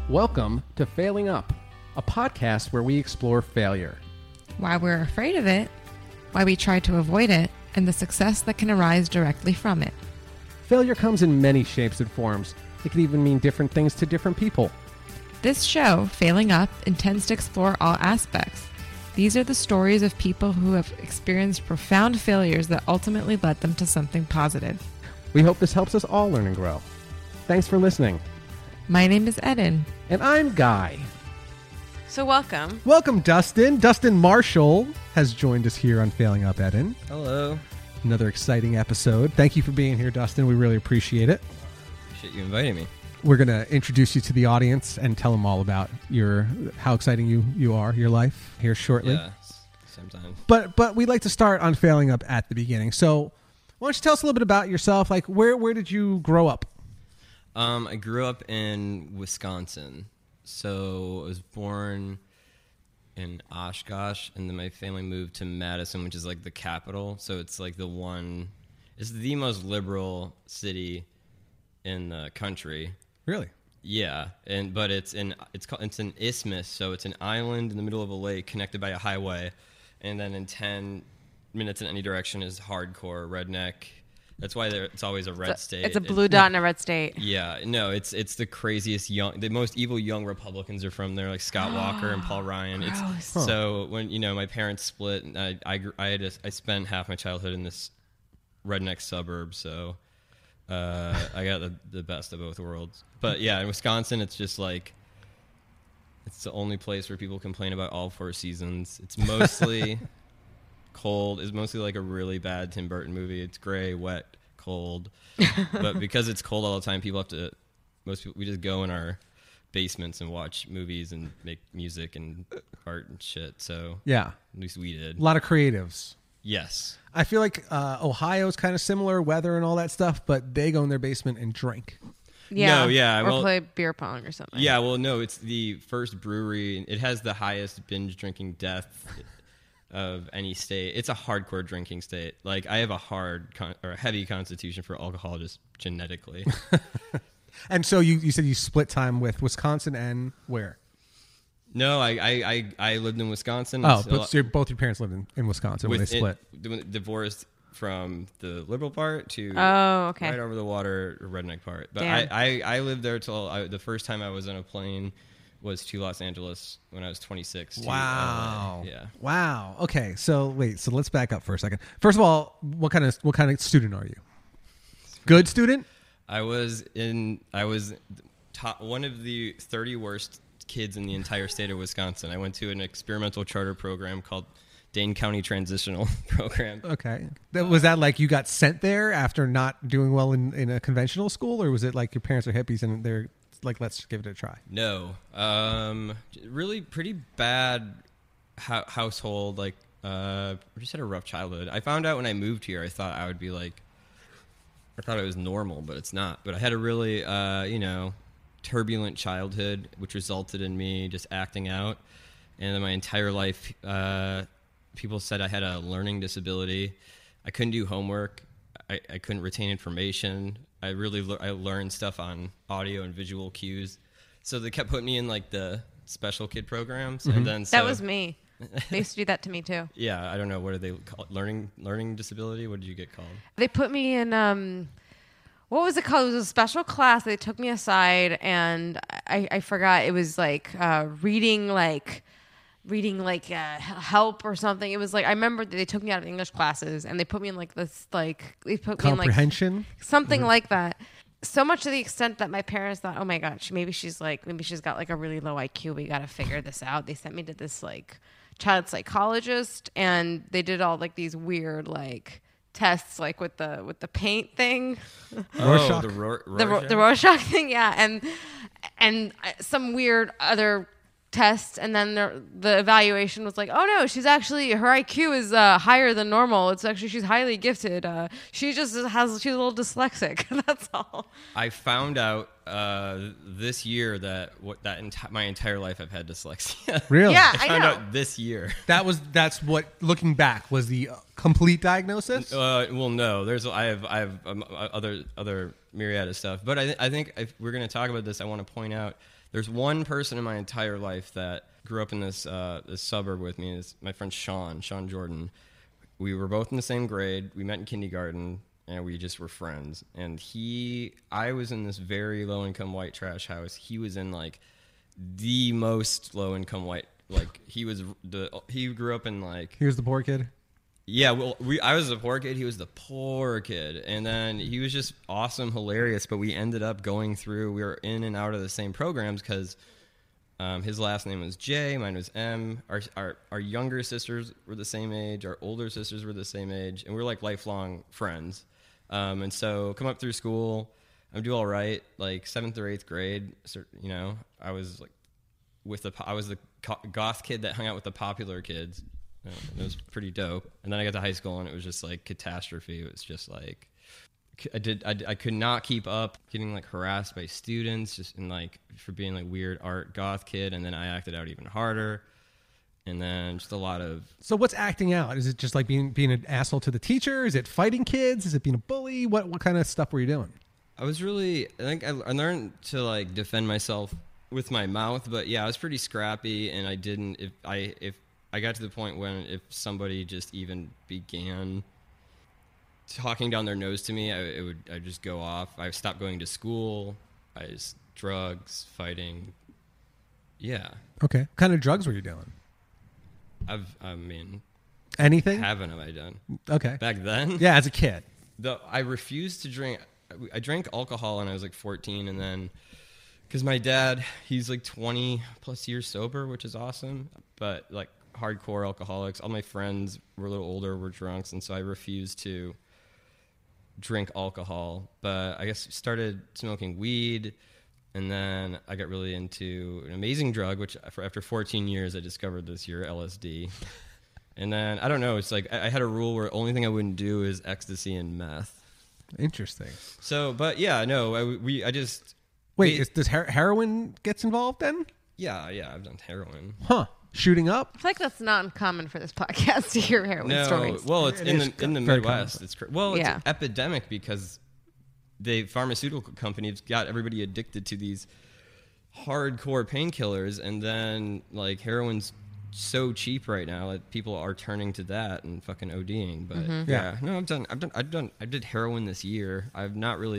Welcome to Failing Up, a podcast where we explore failure. Why we're afraid of it, why we try to avoid it, and the success that can arise directly from it. Failure comes in many shapes and forms. It can even mean different things to different people. This show, Failing Up, intends to explore all aspects. These are the stories of people who have experienced profound failures that ultimately led them to something positive. We hope this helps us all learn and grow. Thanks for listening. My name is Eden. And I'm Guy. So welcome. Welcome, Dustin. Dustin Marshall has joined us here on Failing Up, Eden. Hello. Another exciting episode. Thank you for being here, Dustin. We really appreciate it. Appreciate you inviting me. We're going to introduce you to the audience and tell them all about how exciting you are, your life here shortly. Yeah, sometimes. But we'd like to start on Failing Up at the beginning. So why don't you tell us a little bit about yourself? Like, where did you grow up? I grew up in Wisconsin. So I was born in Oshkosh, and then my family moved to Madison, which is like the capital. So it's like it's the most liberal city in the country. Really? Yeah, but it's an isthmus, so it's an island in the middle of a lake connected by a highway, and then in 10 minutes in any direction is hardcore redneck. That's why it's always a red state. It's a blue dot in a red state. Yeah, no, it's the craziest the most evil young Republicans are from there, like Scott Walker and Paul Ryan. So when my parents split, and I spent half my childhood in this redneck suburb, so I got the best of both worlds. But yeah, in Wisconsin, it's just like it's the only place where people complain about all four seasons. It's mostly cold. It's mostly like a really bad Tim Burton movie. It's gray, wet, cold. But because it's cold all the time, we just go in our basements and watch movies and make music and art and shit. So yeah, at least we did. A lot of creatives. Yes. I feel like Ohio's kind of similar, weather and all that stuff, but they go in their basement and drink. Yeah. No, yeah. Or play beer pong or something. Yeah, well, no, it's the first brewery. It has the highest binge drinking death of any state. It's a hardcore drinking state. Like, I have a heavy constitution for alcohol just genetically. And so you said you split time with Wisconsin and where? No, I lived in Wisconsin. Oh, so both your parents lived in Wisconsin when they split. Divorced from the liberal part to okay. right over the water redneck part. But Damn. I lived there till the first time I was on a plane was to Los Angeles when I was 26. Wow. Yeah. Wow. Okay. So let's back up for a second. First of all, what kind of student are you? Good student? I was one of the 30 worst kids in the entire state of Wisconsin. I went to an experimental charter program called Dane County Transitional Program. Okay. Was that like you got sent there after not doing well in a conventional school, or was it like your parents are hippies and they're like, let's give it a try? No. Really pretty bad household. Like, I just had a rough childhood. I found out when I moved here, I thought it was normal, but it's not. But I had a really, turbulent childhood, which resulted in me just acting out. And then my entire life, people said I had a learning disability. I couldn't do homework. I couldn't retain information. I learned stuff on audio and visual cues. So they kept putting me in like the special kid programs. Mm-hmm. And then That was me. They used to do that to me too. Yeah, I don't know. What do they call it? Learning disability? What did you get called? They put me in what was it called? It was a special class. They took me aside and I forgot. It was like reading help or something. It was like I remember they took me out of English classes and they put me in like this they put me in like comprehension, something like that. So much to the extent that my parents thought, oh my gosh, maybe she's got like a really low IQ. We got to figure this out. They sent me to this like child psychologist and they did all like these weird like tests like with the paint thing. Rorschach. The Rorschach thing, yeah, and some weird other tests, and then the evaluation was like, oh no, she's actually, her IQ is higher than normal. It's actually, she's highly gifted. She's a little dyslexic. That's all. I found out this year that my entire life I've had dyslexia. Really? Yeah, I found know. out this year. That's what, looking back, was the complete diagnosis? Well, no. I have other myriad of stuff, but I think if we're going to talk about this, I want to point out There's one person in my entire life that grew up in this suburb with me. Is my friend Sean Jordan. We were both in the same grade. We met in kindergarten, and we just were friends. And I was in this very low-income white trash house. He was in like the most low-income white. Like he grew up in like. He was the poor kid. Yeah, well, I was the poor kid. He was the poor kid, and then he was just awesome, hilarious. But we ended up going through. We were in and out of the same programs because his last name was J, mine was M. Our younger sisters were the same age. Our older sisters were the same age, and we were like lifelong friends. And so come up through school, I'm do all right. Like 7th or 8th grade, you know, I was like I was the goth kid that hung out with the popular kids. It was pretty dope. And then I got to high school and it was just like catastrophe. It was just like I could not keep up, getting like harassed by students just in like for being like weird art goth kid. And then I acted out even harder. And then just a lot of. So what's acting out? Is it just like being an asshole to the teacher? Is it fighting kids? Is it being a bully? What kind of stuff were you doing? I think I learned to like defend myself with my mouth, but yeah, I was pretty scrappy, and I didn't. If I got to the point when if somebody just even began talking down their nose to me, I'd just go off. I stopped going to school. Drugs, fighting. Yeah. Okay. What kind of drugs were you doing? I mean, anything? Haven't I done? Okay. Back then? Yeah, as a kid. I refused to drink. I drank alcohol when I was like 14, and then because my dad, he's like 20 plus years sober, which is awesome, but like hardcore alcoholics. All my friends were a little older, were drunks, and so I refused to drink alcohol. But I guess started smoking weed, and then I got really into an amazing drug, which after 14 years I discovered this year, LSD. And then I don't know, it's like I had a rule where the only thing I wouldn't do is ecstasy and meth. Interesting. So, but yeah, no, I just wait. Does heroin gets involved then? Yeah, I've done heroin. Huh? Shooting up? I feel like that's not uncommon for this podcast to hear heroin stories. Well, it's in the Midwest. It's yeah. An epidemic because the pharmaceutical companies got everybody addicted to these hardcore painkillers, and then like heroin's so cheap right now that people are turning to that and fucking ODing. But I did heroin this year. I've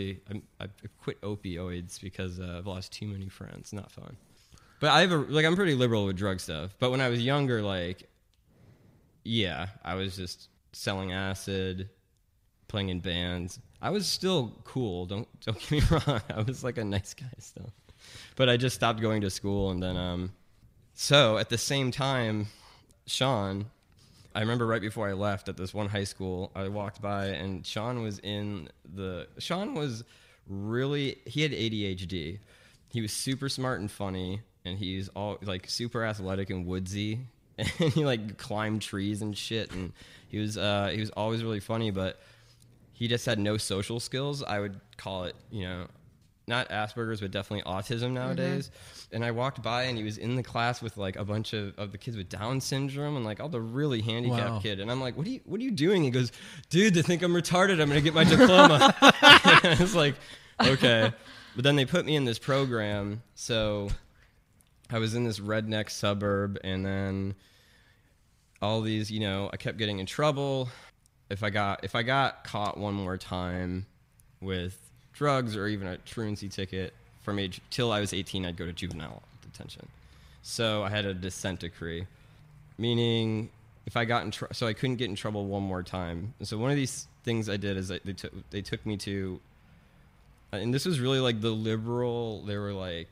quit opioids because I've lost too many friends. Not fun. But I'm pretty liberal with drug stuff. But when I was younger, like, yeah, I was just selling acid, playing in bands. I was still cool. Don't get me wrong. I was like a nice guy still. But I just stopped going to school, and then so at the same time, Sean, I remember right before I left at this one high school, I walked by and Sean was really, he had ADHD. He was super smart and funny, and he's all like super athletic and woodsy, and he like climbed trees and shit, and he was always really funny, but he just had no social skills. I would call it, not Asperger's, but definitely autism nowadays. Mm-hmm. And I walked by, and he was in the class with like a bunch of the kids with Down syndrome and like all the really handicapped kid. And I'm like, what are you doing? He goes, dude, they think I'm retarded. I'm going to get my diploma. I was like, okay. But then they put me in this program. So I was in this redneck suburb, and then all these, I kept getting in trouble. If I got caught one more time with drugs or even a truancy ticket from age till I was 18, I'd go to juvenile detention. So I had a dissent decree, meaning if I got in so I couldn't get in trouble one more time. And so one of these things I did is they took me to, and this was really like the liberal. They were like,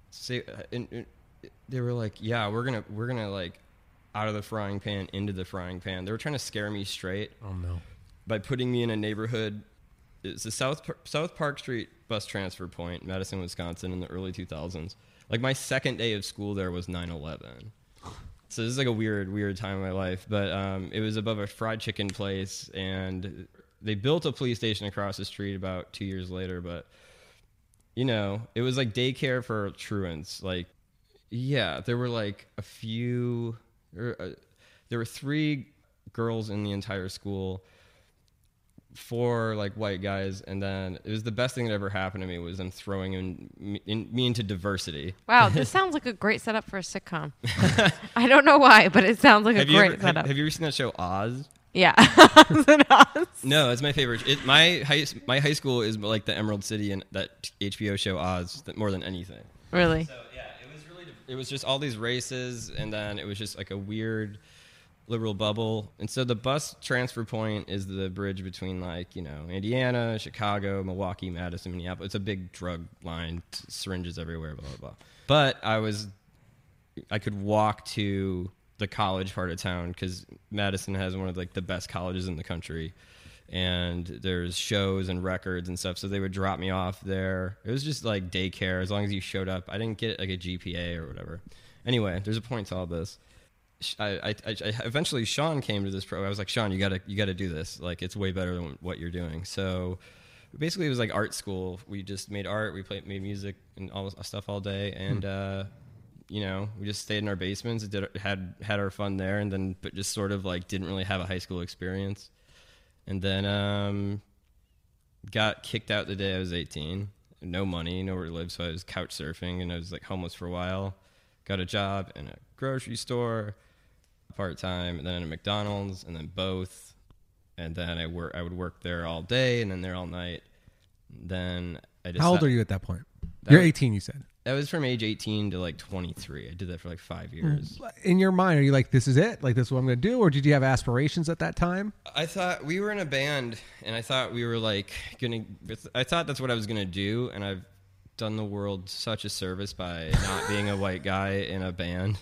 yeah, we're gonna like out of the frying pan into the frying pan. They were trying to scare me straight. Oh no! By putting me in a neighborhood. It's the South Park Street bus transfer point, Madison, Wisconsin, in the early 2000s. Like my second day of school there was 9/11. So this is like a weird time in my life. But it was above a fried chicken place, and they built a police station across the street about 2 years later. But it was like daycare for truants. Like, yeah, there were like a few. There were 3 girls in the entire school. 4 like white guys, and then it was the best thing that ever happened to me was them throwing me into diversity. Wow, this sounds like a great setup for a sitcom. I don't know why, but it sounds like a great setup. Have you ever seen that show Oz? Yeah. No, it's my favorite. My high school is like the Emerald City and that HBO show Oz more than anything. Really? So yeah, it was just all these races, and then it was just like a weird liberal bubble. And so the bus transfer point is the bridge between like, you know, Indiana, Chicago, Milwaukee, Madison, Minneapolis. It's a big drug line, syringes everywhere, blah, blah, blah. But I could walk to the college part of town because Madison has one of like the best colleges in the country. And there's shows and records and stuff. So they would drop me off there. It was just like daycare as long as you showed up. I didn't get like a GPA or whatever. Anyway, there's a point to all this. I eventually Sean came to this pro. I was like, Sean, you gotta do this. Like, it's way better than what you're doing. So basically, it was like art school. We just made art. We made music and all this stuff all day. And you know, we just stayed in our basements. Had our fun there, and then but just sort of like didn't really have a high school experience. And then got kicked out the day I was 18. No money, nowhere to live. So I was couch surfing, and I was like homeless for a while. Got a job in a grocery store, part-time, and then in a McDonald's, and then both. And then I would work there all day and then there all night. Then I decided... How old are you at that point? You're 18, you said. That was from age 18 to like 23. I did that for like 5 years. In your mind, are you like, this is it? Like, this is what I'm going to do? Or did you have aspirations at that time? I thought we were in a band, and I thought we were like I thought that's what I was going to do, and I've done the world such a service by not being a white guy in a band.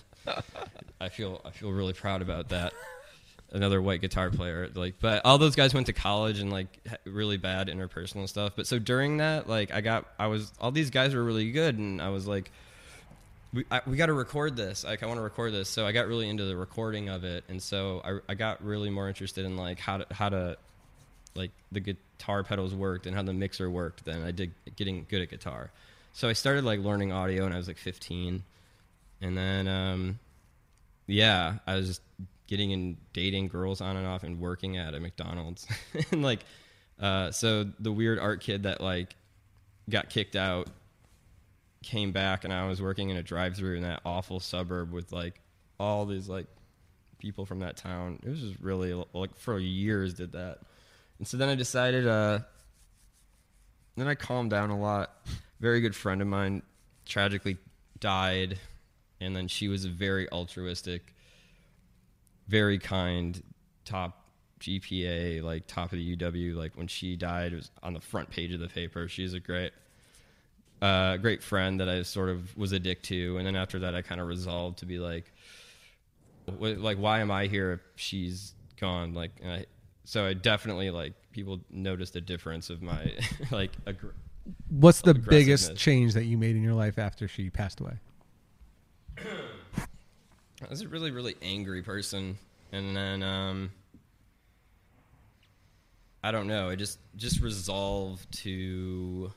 I feel really proud about that. Another white guitar player, like, but all those guys went to college and like really bad interpersonal stuff. But so during that, like, all these guys were really good, and I was like, we got to record this. Like, I want to record this. So I got really into the recording of it, and so I got really more interested in like how to like the guitar pedals worked and how the mixer worked than I did getting good at guitar. So I started like learning audio when I was like 15, and then yeah, I was just getting and dating girls on and off and working at a McDonald's. And like, so the weird art kid that like got kicked out came back, and I was working in a drive-thru in that awful suburb with like all these like people from that town. It was just really like for years did that. And so then I decided, then I calmed down a lot. Very good friend of mine tragically died. And then she was a very altruistic, very kind, top GPA, like top of the UW. Like when she died, it was on the front page of the paper. She's a great friend that I sort of was a dick to. And then after that, I kind of resolved to be like, why am I here if she's gone? Like, so I definitely like people noticed a difference of my like. What's the biggest change that you made in your life after she passed away? I was a really, really angry person, and then I don't know. I just resolved to.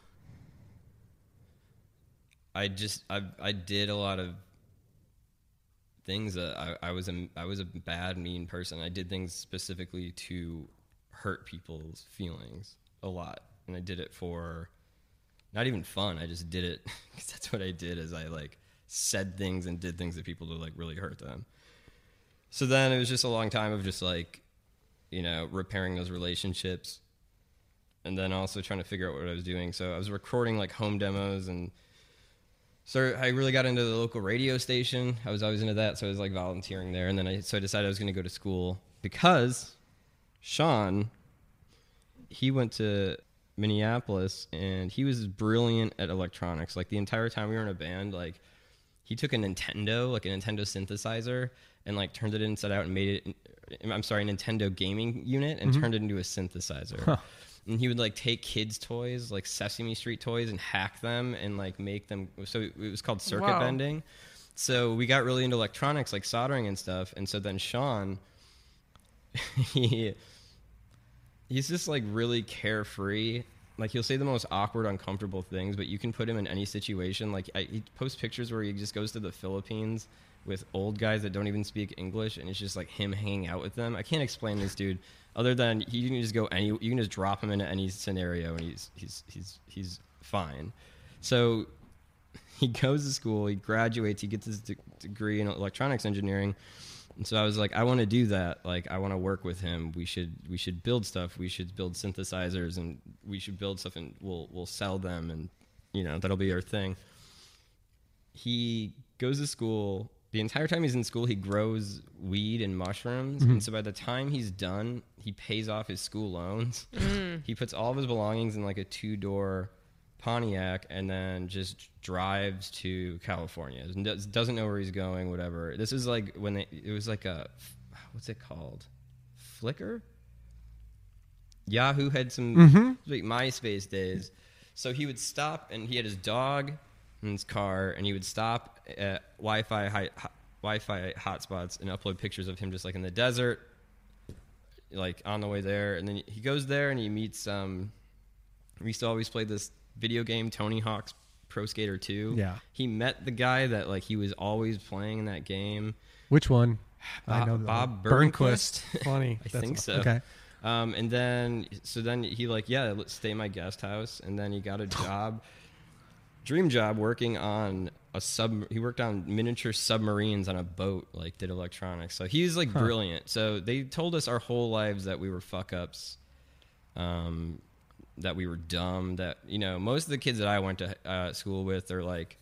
I did a lot of things that I was a bad, mean person. I did things specifically to hurt people's feelings a lot, and I did it for not even fun. I just did it because that's what I did. Is I like said things and did things that people to like really hurt them. So then it was just a long time of just like, you know, repairing those relationships, and then also trying to figure out what I was doing. So I was recording like home demos, and so I really got into the local radio station. I was always into that, so I was like volunteering there. And then I decided I was going to go to school because Sean, he went to Minneapolis, and he was brilliant at electronics. Like the entire time we were in a band, like he took a Nintendo synthesizer, and like turned it inside out and made it, a Nintendo gaming unit, and turned it into a synthesizer. Huh. And he would like take kids' toys, like Sesame Street toys, and hack them and like make them. So it was called circuit bending. So we got really into electronics, like soldering and stuff. And so then Sean, he's just like really carefree like he'll say the most awkward, uncomfortable things, but you can put him in any situation. Like he posts pictures where he just goes to the Philippines with old guys that don't even speak English, and it's just like him hanging out with them. I can't explain this dude other than you can just you can just drop him into any scenario and he's fine. So he goes to school, he graduates, he gets his degree in electronics engineering. And so I was like, I want to do that. Like, I want to work with him. We should build stuff. We should build synthesizers, and we should build stuff, and we'll sell them, and that'll be our thing. He goes to school. The entire time he's in school, he grows weed and mushrooms. And so by the time he's done, he pays off his school loans. He puts all of his belongings in like a 2-door Pontiac and then just drives to California. Doesn't know where he's going, whatever. This is like when it was like what's it called? Flickr? Yahoo had some like MySpace days. So he would stop, and he had his dog in his car, and he would stop at Wi-Fi hotspots and upload pictures of him just like in the desert, like on the way there. And then he goes there and he meets we used to always play this video game, Tony Hawk's Pro Skater 2. Yeah. He met the guy that like he was always playing in that game. Which one? I know Bob Burnquist. Funny. I think so. Okay. And then he like, yeah, let's stay in my guest house. And then he got a job, dream job, working on he worked on miniature submarines on a boat, like did electronics. So he's like brilliant. So they told us our whole lives that we were fuck ups, that we were dumb, that, most of the kids that I went to school with are like,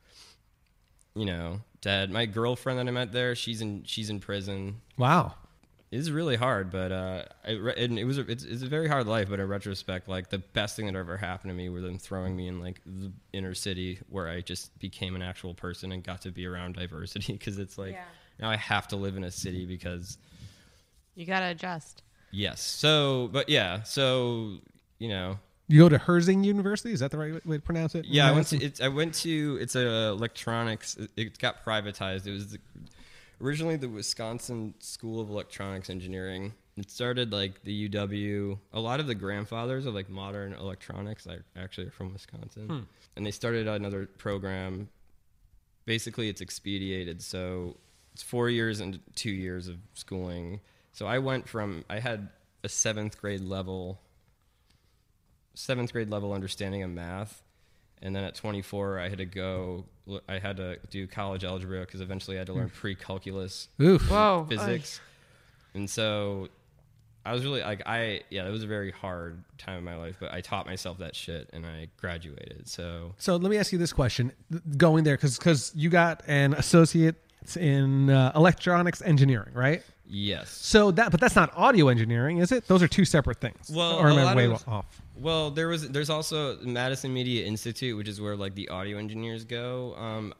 dead. My girlfriend that I met there, she's in prison. Wow. It's really hard, but it's a very hard life. But in retrospect, like the best thing that ever happened to me were them throwing me in like the inner city, where I just became an actual person and got to be around diversity. Because it's like now I have to live in a city because you gotta adjust. Yes. So, but yeah. So you go to Herzing University. Is that the right way to pronounce it? Yeah, I went to. It's a electronics. It got privatized. It was originally the Wisconsin School of Electronics Engineering. It started like the UW. A lot of the grandfathers of like modern electronics actually are from Wisconsin, and they started another program. Basically, it's expedited, so it's 4 years and 2 years of schooling. So I had a seventh grade level understanding of math, and then at 24 I had to do college algebra, because eventually I had to learn pre-calculus physics. And so I was really like, it was a very hard time in my life, but I taught myself that shit and I graduated. So let me ask you this question, going there, because you got an associate in electronics engineering, right? Yes. But that's not audio engineering, is it? Those are two separate things. Well, or am I way off? Well, there's also Madison Media Institute, which is where like the audio engineers go.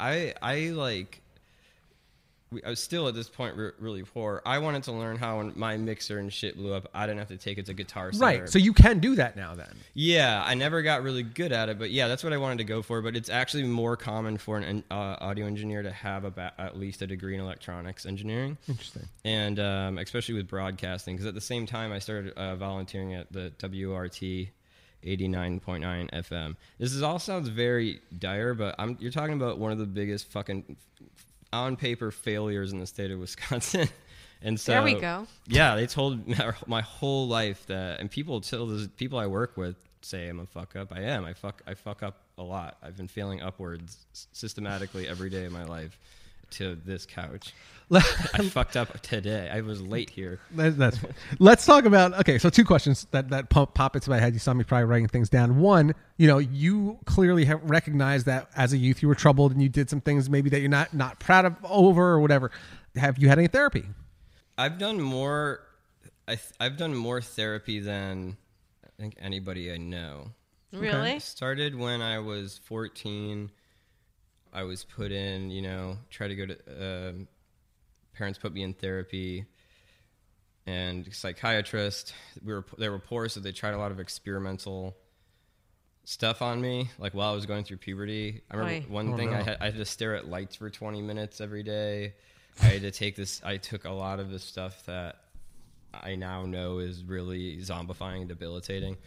I was still at this point really poor. I wanted to learn how when my mixer and shit blew up, I didn't have to take it to Guitar Center. Right, so you can do that now then. Yeah, I never got really good at it, but yeah, that's what I wanted to go for. But it's actually more common for an audio engineer to have at least a degree in electronics engineering. Interesting. And especially with broadcasting, because at the same time I started volunteering at the WRT 89.9 FM. All sounds very dire, but you're talking about one of the biggest fucking on paper failures in the state of Wisconsin. And so there we go. Yeah, they told my whole life that, and people I work with say I'm a fuck up. I am. I fuck up a lot. I've been failing upwards systematically every day of my life to this couch. I fucked up today. I was late here. That's fine. Let's talk about, okay, so two questions that pop into my head. You saw me probably writing things down. One, you clearly have recognized that as a youth you were troubled and you did some things maybe that you're not proud of or whatever. Have you had any therapy? I've done more therapy than I think anybody I know. Really? Okay. Started when I was 14. I was put in, try to go to, parents put me in therapy and psychiatrist. They were poor, so they tried a lot of experimental stuff on me, like while I was going through puberty. I remember I had to stare at lights for 20 minutes every day. I took a lot of the stuff that I now know is really zombifying and debilitating.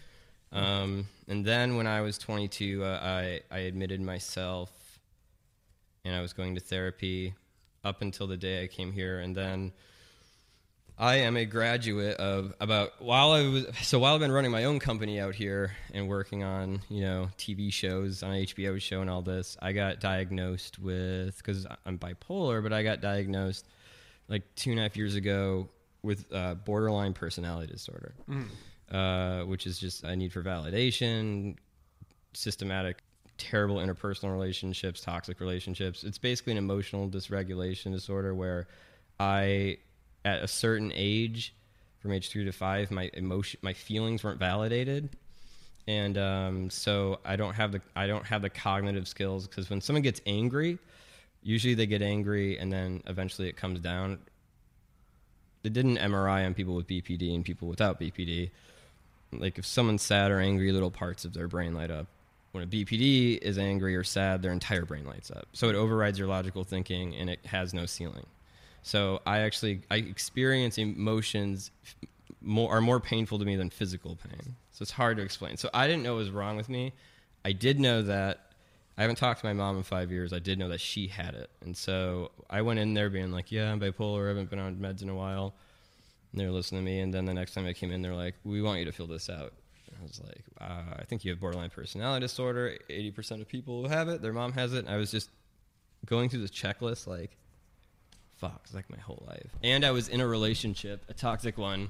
And then when I was 22, I admitted myself, and I was going to therapy up until the day I came here. And then I am a graduate of while I've been running my own company out here and working on, TV shows, on HBO show and all this, I got diagnosed with, because I'm bipolar, but I got diagnosed like 2.5 years ago with borderline personality disorder, which is just a need for validation, systematic, terrible interpersonal relationships, toxic relationships. It's basically an emotional dysregulation disorder where at a certain age, from age 3 to 5, my feelings weren't validated, and so I don't have the cognitive skills, because when someone gets angry, usually they get angry and then eventually it comes down. They did an MRI on people with BPD and people without BPD. Like if someone's sad or angry, little parts of their brain light up. When a BPD is angry or sad, their entire brain lights up. So it overrides your logical thinking and it has no ceiling. So I experience emotions are more painful to me than physical pain. So it's hard to explain. So I didn't know what was wrong with me. I did know that I haven't talked to my mom in 5 years. I did know that she had it. And so I went in there being like, yeah, I'm bipolar. I haven't been on meds in a while. And they were listening to me. And then the next time I came in, they're like, we want you to fill this out. And I was like, I think you have borderline personality disorder. 80% of people who have it, their mom has it. And I was just going through this checklist like, fuck, it's like my whole life. And I was in a relationship, a toxic one,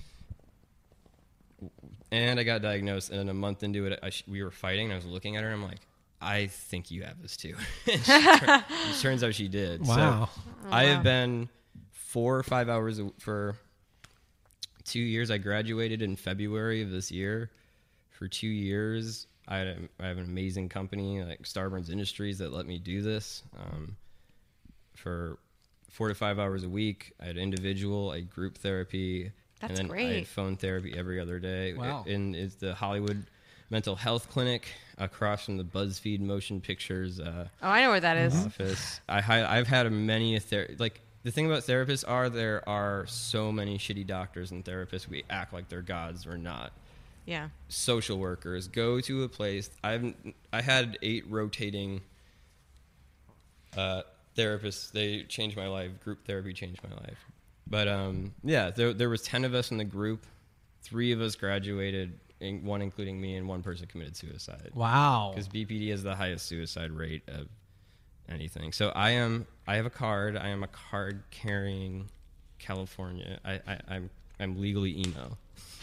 and I got diagnosed, and then a month into it, we were fighting, and I was looking at her, and I'm like, I think you have this too. It turns out she did. Wow. So I have been 4 or 5 hours for 2 years. I graduated in February of this year. For 2 years, I have an amazing company like Starburns Industries that let me do this for 4 to 5 hours a week. I had individual, I had group therapy. That's and then great. I had phone therapy every other day. Wow. And it's the Hollywood Mental Health Clinic across from the BuzzFeed Motion Pictures I know where that is. office. I've had many like the thing about therapists there are so many shitty doctors and therapists. We act like they're gods. We're not. Yeah. Social workers, go to a place. I had 8 rotating therapists. They changed my life. Group therapy changed my life. But yeah, there was 10 of us in the group. 3 of us graduated, one including me, and 1 person committed suicide. Wow. Because BPD is the highest suicide rate of anything. So I have a card. I am a card carrying California. I'm legally emo.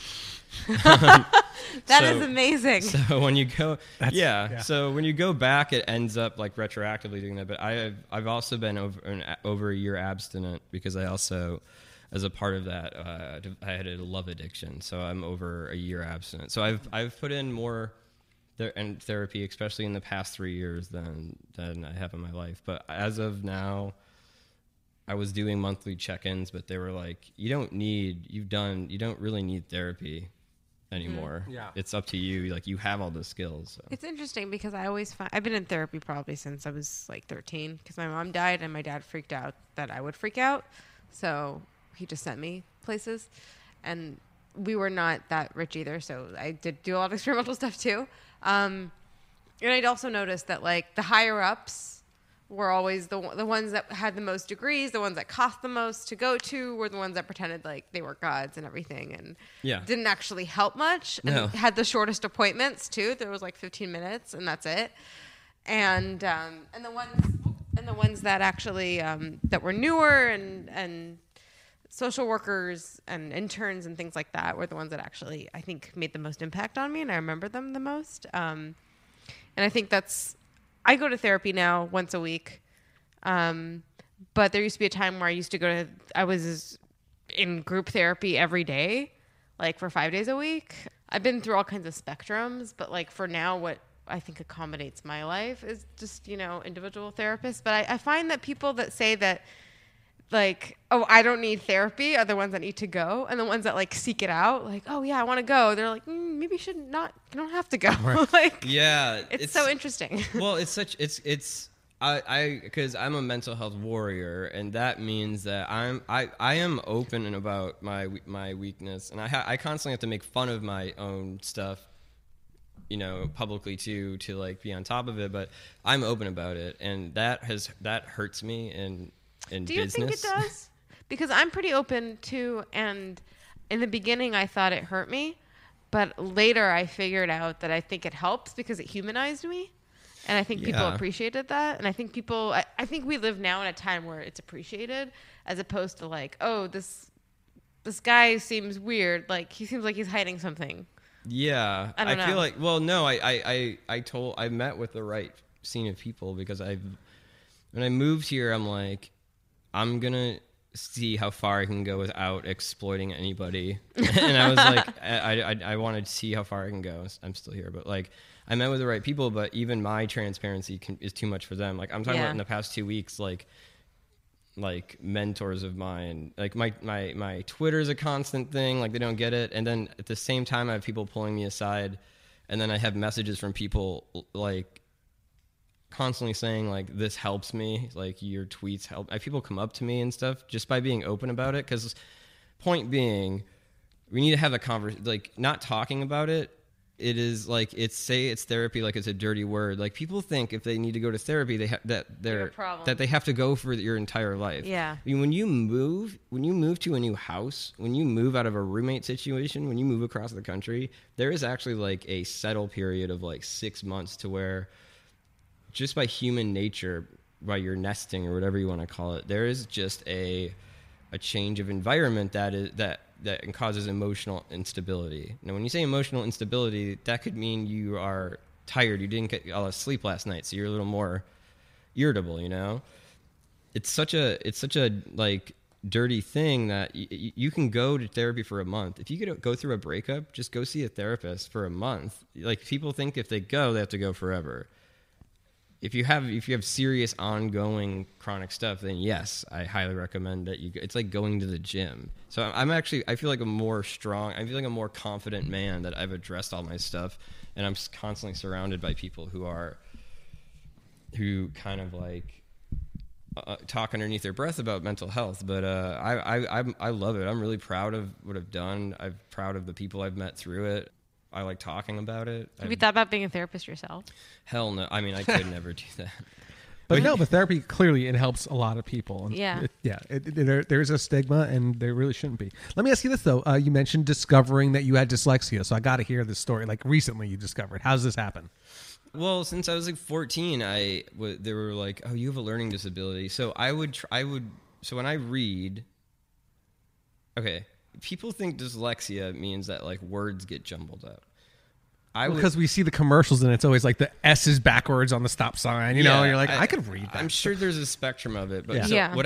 That is amazing. So when you go, so when you go back, it ends up like retroactively doing that. But I've also been over a year abstinent because I also, as a part of that, I had a love addiction. So I'm over a year abstinent. So I've put in more therapy, especially in the past 3 years than I have in my life. But as of now, I was doing monthly check-ins, but they were like, you don't really need therapy anymore. Yeah. It's up to you. Like, you have all the skills. So. It's interesting because I always find I've been in therapy probably since I was like 13 because my mom died and my dad freaked out that I would freak out. So he just sent me places, and we were not that rich either. So I did do a lot of experimental stuff too. And I'd also noticed that like the higher ups were always the ones that had the most degrees, the ones that cost the most to go to were the ones that pretended like they were gods and everything, and didn't actually help much. And had the shortest appointments too. There was like 15 minutes and that's it. And the ones that actually that were newer and social workers and interns and things like that were the ones that actually I think made the most impact on me, and I remember them the most. And I think I go to therapy now once a week. But there used to be a time where I was in group therapy every day, like for 5 days a week. I've been through all kinds of spectrums, but like for now, what I think accommodates my life is just, individual therapists. But I find that people that say that like, oh, I don't need therapy are the ones that need to go. And the ones that like seek it out, like, oh yeah, I want to go. They're like, maybe you don't have to go. Right. Like, yeah, it's so interesting. Well, because I'm a mental health warrior, and that means that I am open about my weakness, and I constantly have to make fun of my own stuff publicly to like be on top of it, but I'm open about it, and that hurts me in Do you business. think it does? Because I'm pretty open too, and in the beginning I thought it hurt me, but later I figured out that I think it helps because it humanized me, and I think people appreciated that, and I think I think we live now in a time where it's appreciated as opposed to like, oh, this guy seems weird, like he seems like he's hiding something. Yeah, I don't know. feel like, well, no, I met with the right scene of people because when I moved here, I'm like, I'm gonna see how far I can go without exploiting anybody. And I was like, I wanted to see how far I can go. I'm still here, but like, I met with the right people, but even my transparency is too much for them. Like, I'm talking about in the past 2 weeks, like mentors of mine, like my Twitter is a constant thing. Like, they don't get it. And then at the same time, I have people pulling me aside, and then I have messages from people like constantly saying like, this helps me, like your tweets help. People come up to me and stuff just by being open about it. Because point being, we need to have a conversation. Like, not talking about it, it is like, it's therapy, like it's a dirty word. Like, people think if they need to go to therapy, that they have to go for your entire life. Yeah. I mean, when you move to a new house, when you move out of a roommate situation, when you move across the country, there is actually like a settle period of like 6 months to where, just by human nature, by your nesting or whatever you want to call it, there is just a change of environment that causes emotional instability. Now, when you say emotional instability, that could mean you are tired, you didn't get a lot of sleep last night, so you're a little more irritable. It's such a like dirty thing that you can go to therapy for a month. If you could go through a breakup, just go see a therapist for a month. Like, people think if they go, they have to go forever. If you have serious ongoing chronic stuff, then yes, I highly recommend that it's like going to the gym. So I feel like a more confident man that I've addressed all my stuff, and I'm constantly surrounded by people who kind of like talk underneath their breath about mental health. But I love it. I'm really proud of what I've done. I'm proud of the people I've met through it. I like talking about it. Have you thought about being a therapist yourself? Hell no. I mean, I could never do that. But therapy, clearly it helps a lot of people. And yeah. There's a stigma, and there really shouldn't be. Let me ask you this, though. You mentioned discovering that you had dyslexia, so I got to hear this story. Like, recently you discovered. How does this happen? Well, since I was like 14, they were like, "Oh, you have a learning disability." So so when I read, okay, people think dyslexia means that like words get jumbled up. Because we see the commercials and it's always like the S is backwards on the stop sign, you know, and you're like, I could read that. I'm sure there's a spectrum of it, but what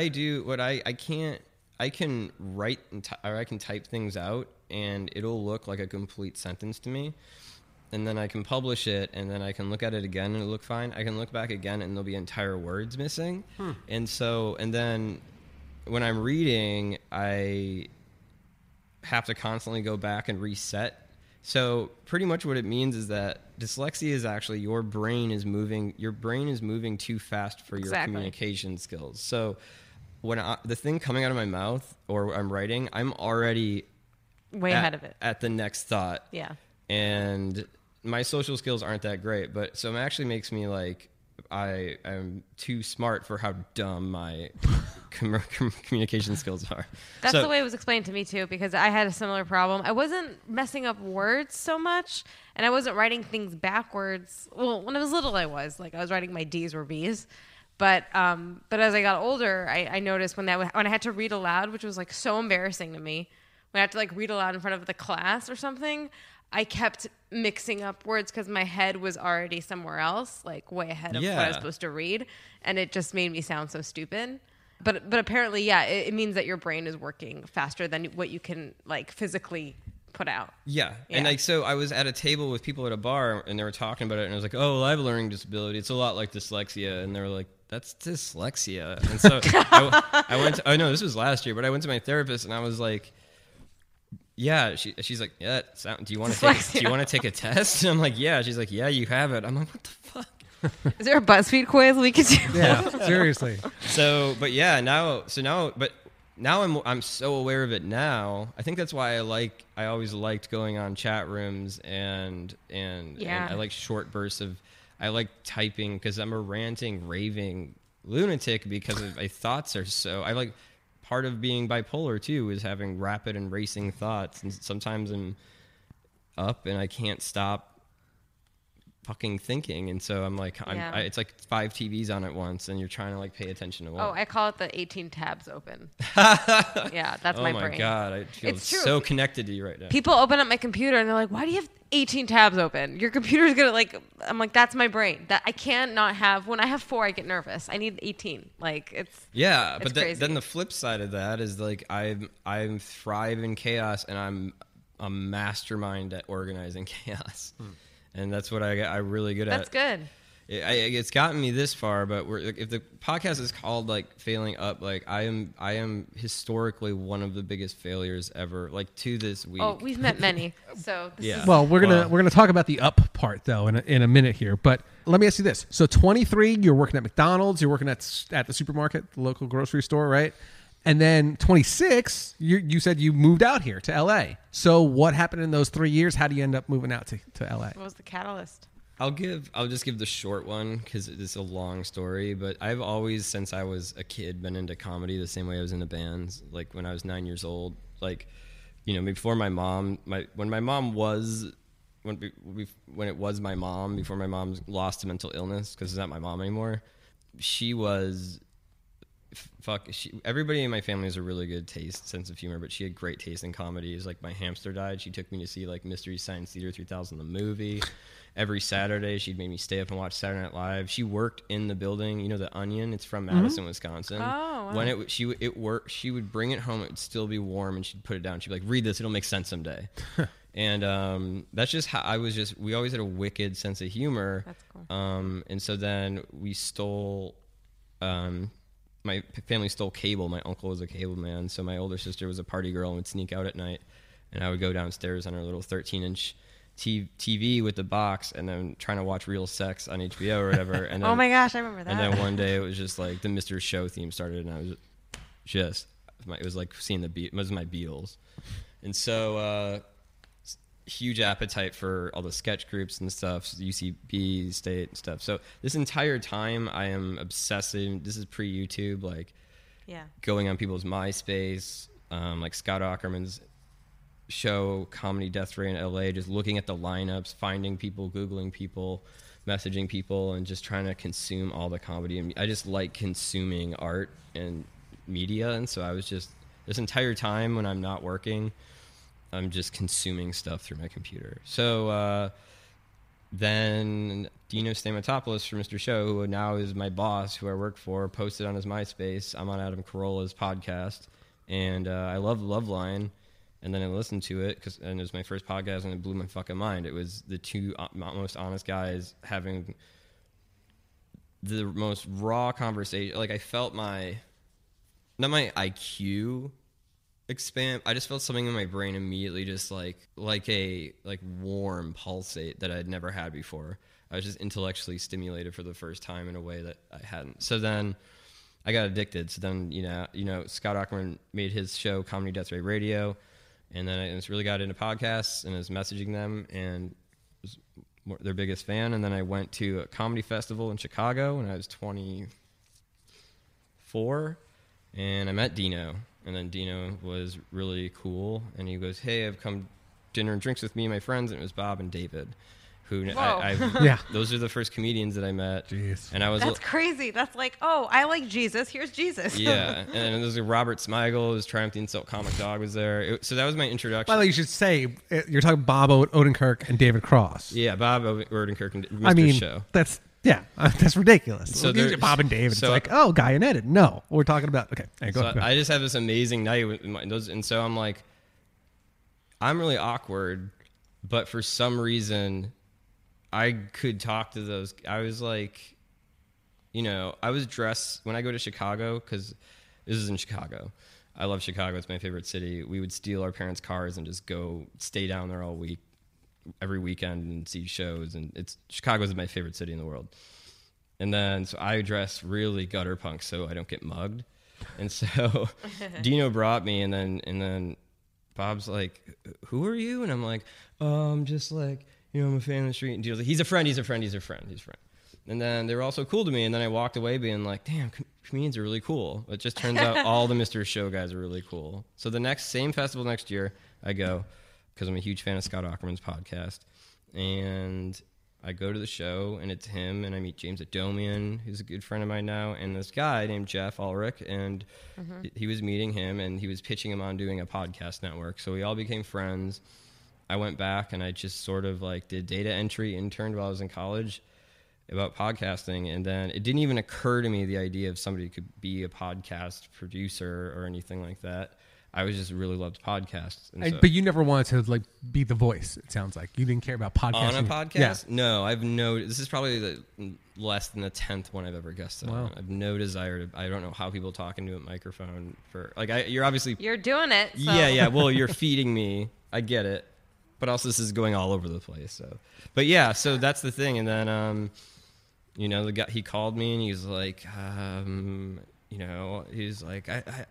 I can write or I can type things out and it'll look like a complete sentence to me. And then I can publish it, and then I can look at it again and it'll look fine. I can look back again and there'll be entire words missing. And then when I'm reading, I have to constantly go back and reset. So pretty much what it means is that dyslexia is actually your brain is moving too fast for your communication skills. So when the thing coming out of my mouth or I'm writing, I'm already way ahead of it at the next thought. Yeah. And my social skills aren't that great, but so it actually makes me like I'm too smart for how dumb my communication skills are. That's the way it was explained to me too, because I had a similar problem. I wasn't messing up words so much, and I wasn't writing things backwards. Well, when I was little, I was writing my D's or B's, but as I got older, I noticed when I had to read aloud, which was like so embarrassing to me, when I had to like read aloud in front of the class or something, I kept mixing up words because my head was already somewhere else, like way ahead of what I was supposed to read, and it just made me sound so stupid. But apparently, it means that your brain is working faster than what you can like physically put out. Yeah. And like, so I was at a table with people at a bar, and they were talking about it, and I was like, "Oh, well, I have a learning disability. It's a lot like dyslexia," and they were like, "That's dyslexia." And so I went to, no, this was last year, but I went to my therapist, and I was like, yeah, she's like, yeah. Do you want to take a test? And I'm like, yeah. She's like, yeah, you have it. I'm like, what the fuck? Is there a BuzzFeed quiz we could do? Yeah, seriously. But now I'm so aware of it now. I think that's why I always liked going on chat rooms and I like short bursts of, I like typing because I'm a ranting, raving lunatic because my thoughts are so, I like, part of being bipolar too is having rapid and racing thoughts, and sometimes I'm up and I can't stop fucking thinking, and so I'm like, it's like 5 TVs on at once, and you're trying to like pay attention to one. Oh, I call it the 18 tabs open. Yeah, that's my brain. Oh my God, I feel so connected to you right now. People open up my computer and they're like, why do you have 18 tabs open? Your computer's gonna like, I'm like, that's my brain. That I can't not have, when I have 4, I get nervous. I need 18. Like, it's but crazy. then the flip side of that is like, I thrive in chaos, and I'm a mastermind at organizing chaos. And that's what I'm really good at. That's good. It's gotten me this far, but if the podcast is called like Failing Up, like I am historically one of the biggest failures ever, like to this week. Oh, we've met many. So this is Well, we're gonna talk about the up part though in a minute here. But let me ask you this: so 23, you're working at McDonald's, you're working at the supermarket, the local grocery store, right? And then 26, you said you moved out here to LA. So what happened in those 3 years? How do you end up moving out to LA? What was the catalyst? I'll just give the short one because it's a long story. But I've always, since I was a kid, been into comedy the same way I was into bands. Like when I was 9 years old, like, you know, before my mom, when it was my mom, before my mom lost to mental illness because it's not my mom anymore, she was. Everybody in my family has a really good sense of humor, but she had great taste in comedies. Like my hamster died, she took me to see like Mystery Science Theater 3000, the movie. Every Saturday, she'd make me stay up and watch Saturday Night Live. She worked in the building, you know, the Onion. It's from Madison, Wisconsin. Oh, wow. When it worked, she would bring it home. It would still be warm, and she'd put it down. She'd be like, "Read this; it'll make sense someday." And that's just how I was. We always had a wicked sense of humor. That's cool. And so then we stole. My family stole cable. My uncle was a cable man, so my older sister was a party girl and would sneak out at night, and I would go downstairs on her little 13-inch TV with the box, and then trying to watch Real Sex on HBO or whatever. And then, oh my gosh, I remember that. And then one day it was just like the Mr. Show theme started, and I was it was like seeing it was my Beatles, and so huge appetite for all the sketch groups and stuff, UCB, State and stuff. So this entire time I am obsessing. This is pre-YouTube, like going on people's MySpace, like Scott Aukerman's show, Comedy Death Ray in LA, just looking at the lineups, finding people, Googling people, messaging people, and just trying to consume all the comedy. And I just like consuming art and media. And so I was just, this entire time when I'm not working, I'm just consuming stuff through my computer. So then Dino Stamatopoulos from Mr. Show, who now is my boss, who I work for, posted on his MySpace, I'm on Adam Carolla's podcast, and I love Loveline. And then I listened to it, and it was my first podcast, and it blew my fucking mind. It was the two most honest guys having the most raw conversation. Like, I felt not my IQ expand. I just felt something in my brain immediately just like a warm pulsate that I'd never had before. I was just intellectually stimulated for the first time in a way that I hadn't. So then I got addicted. So then, you know, Scott Aukerman made his show, Comedy Death Ray Radio. And then I just really got into podcasts and was messaging them and was their biggest fan. And then I went to a comedy festival in Chicago when I was 24, and I met Dino. And then Dino was really cool, and he goes, "Hey, I've come dinner and drinks with me and my friends," and it was Bob and David. Who those are the first comedians that I met. Jeez. And I was that's crazy. That's like, oh, I like Jesus. Here's Jesus. Yeah, and then there's Robert Smigel, his Triumph the Insult Comic Dog was there. So that was my introduction. By the way, you should say you're talking Bob Odenkirk and David Cross. Yeah, Bob Odenkirk and Mr. Show. That's ridiculous. So Bob and David. It's like, oh, Guy and Ed. No, we're talking about okay. Go ahead. I just have this amazing night with those, and so I'm like, I'm really awkward, but for some reason, I could talk to those. I was like, you know, I was dressed when I go to Chicago, because this is in Chicago. I love Chicago. It's my favorite city. We would steal our parents' cars and just go stay down there all week, every weekend, and see shows. And Chicago is my favorite city in the world. And then, so I dress really gutter punk so I don't get mugged. And so Dino brought me, and then Bob's like, "Who are you?" And I'm like, I'm just like, I'm a fan of the street. And Dino's like, he's a friend. And then they were all so cool to me. And then I walked away being like, damn, comedians are really cool. It just turns out all the Mr. Show guys are really cool. So the same festival next year, I go because I'm a huge fan of Scott Aukerman's podcast. And I go to the show, and it's him, and I meet James Adomian, who's a good friend of mine now, and this guy named Jeff Ulrich, and he was meeting him, and he was pitching him on doing a podcast network. So we all became friends. I went back, and I just sort of like did data entry, interned while I was in college about podcasting, and then it didn't even occur to me the idea of somebody could be a podcast producer or anything like that. I was just really loved podcasts. And but you never wanted to like be the voice. It sounds like you didn't care about podcasting. On a podcast? Yeah. No, this is probably the less than the 10th one I've ever guested on. Wow. I have no desire to. I don't know how people talk into a microphone for like. You're doing it. So. Yeah. Well, you're feeding me. I get it, but also this is going all over the place. So, but yeah, so that's the thing. And then, the guy, he called me, and he's like, he's like,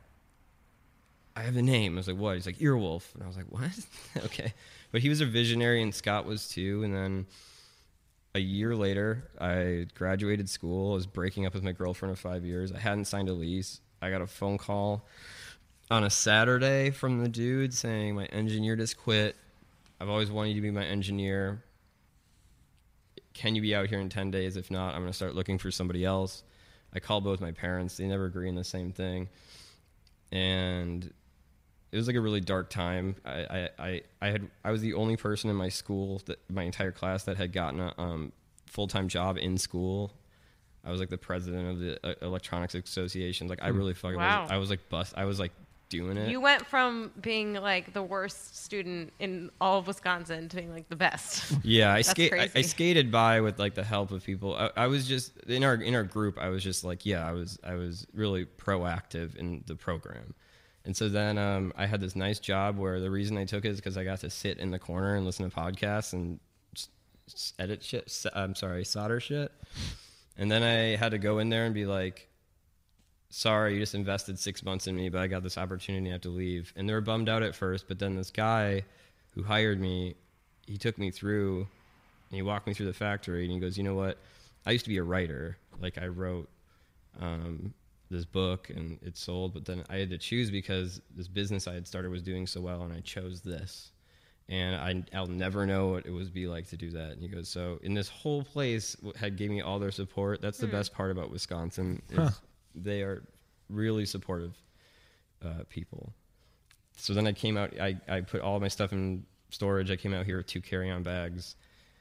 I have a name. I was like, what? He's like, Earwolf. And I was like, what? Okay. But he was a visionary, and Scott was too. And then a year later, I graduated school. I was breaking up with my girlfriend of 5 years. I hadn't signed a lease. I got a phone call on a Saturday from the dude saying my engineer just quit. I've always wanted you to be my engineer. Can you be out here in 10 days? If not, I'm going to start looking for somebody else. I called both my parents. They never agree on the same thing. And it was like a really dark time. I was the only person in my school, my entire class, that had gotten a full-time job in school. I was like the president of the Electronics Association. Like I really fucking I was like doing it. You went from being like the worst student in all of Wisconsin to being like the best. Yeah, I skated by with like the help of people. I was just in our group. I was just like, I was really proactive in the program. And so then I had this nice job where the reason I took it is because I got to sit in the corner and listen to podcasts and edit shit. Solder shit. And then I had to go in there and be like, sorry, you just invested 6 months in me, but I got this opportunity, I have to leave. And they were bummed out at first, but then this guy who hired me, he took me through, and he walked me through the factory, and he goes, you know what? I used to be a writer. Like, I wrote this book, and it sold, but then I had to choose because this business I had started was doing so well, and I chose this. And I'll never know what it would be like to do that. And he goes, so in this whole place gave me all their support. That's the best part about Wisconsin is they are really supportive people. So then I came out, I put all my stuff in storage. I came out here with 2 carry-on bags.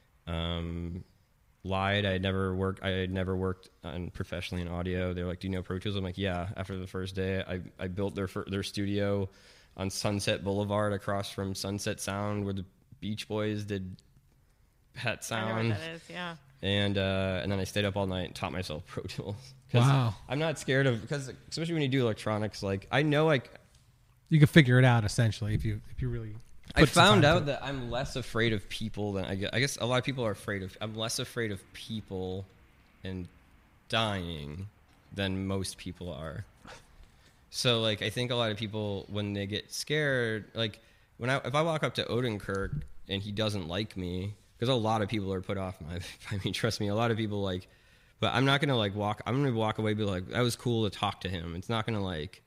Lied. I had never worked professionally in audio. They're like, do you know Pro Tools? I'm like, yeah. After the first day, I built their studio on Sunset Boulevard across from Sunset Sound, where the Beach Boys did Pet Sound. I know what that is, yeah. And then I stayed up all night and taught myself Pro Tools. Wow. I'm not scared of, because especially when you do electronics, like I know like you can figure it out essentially if you really. I found out that I'm less afraid of people than I guess a lot of people are afraid of. I'm less afraid of people and dying than most people are. So like I think a lot of people when they get scared, like if I walk up to Odenkirk and he doesn't like me, because a lot of people are put off by me. Trust me, a lot of people like. But I'm not gonna like walk. I'm gonna walk away and be like, that was cool to talk to him. It's not gonna like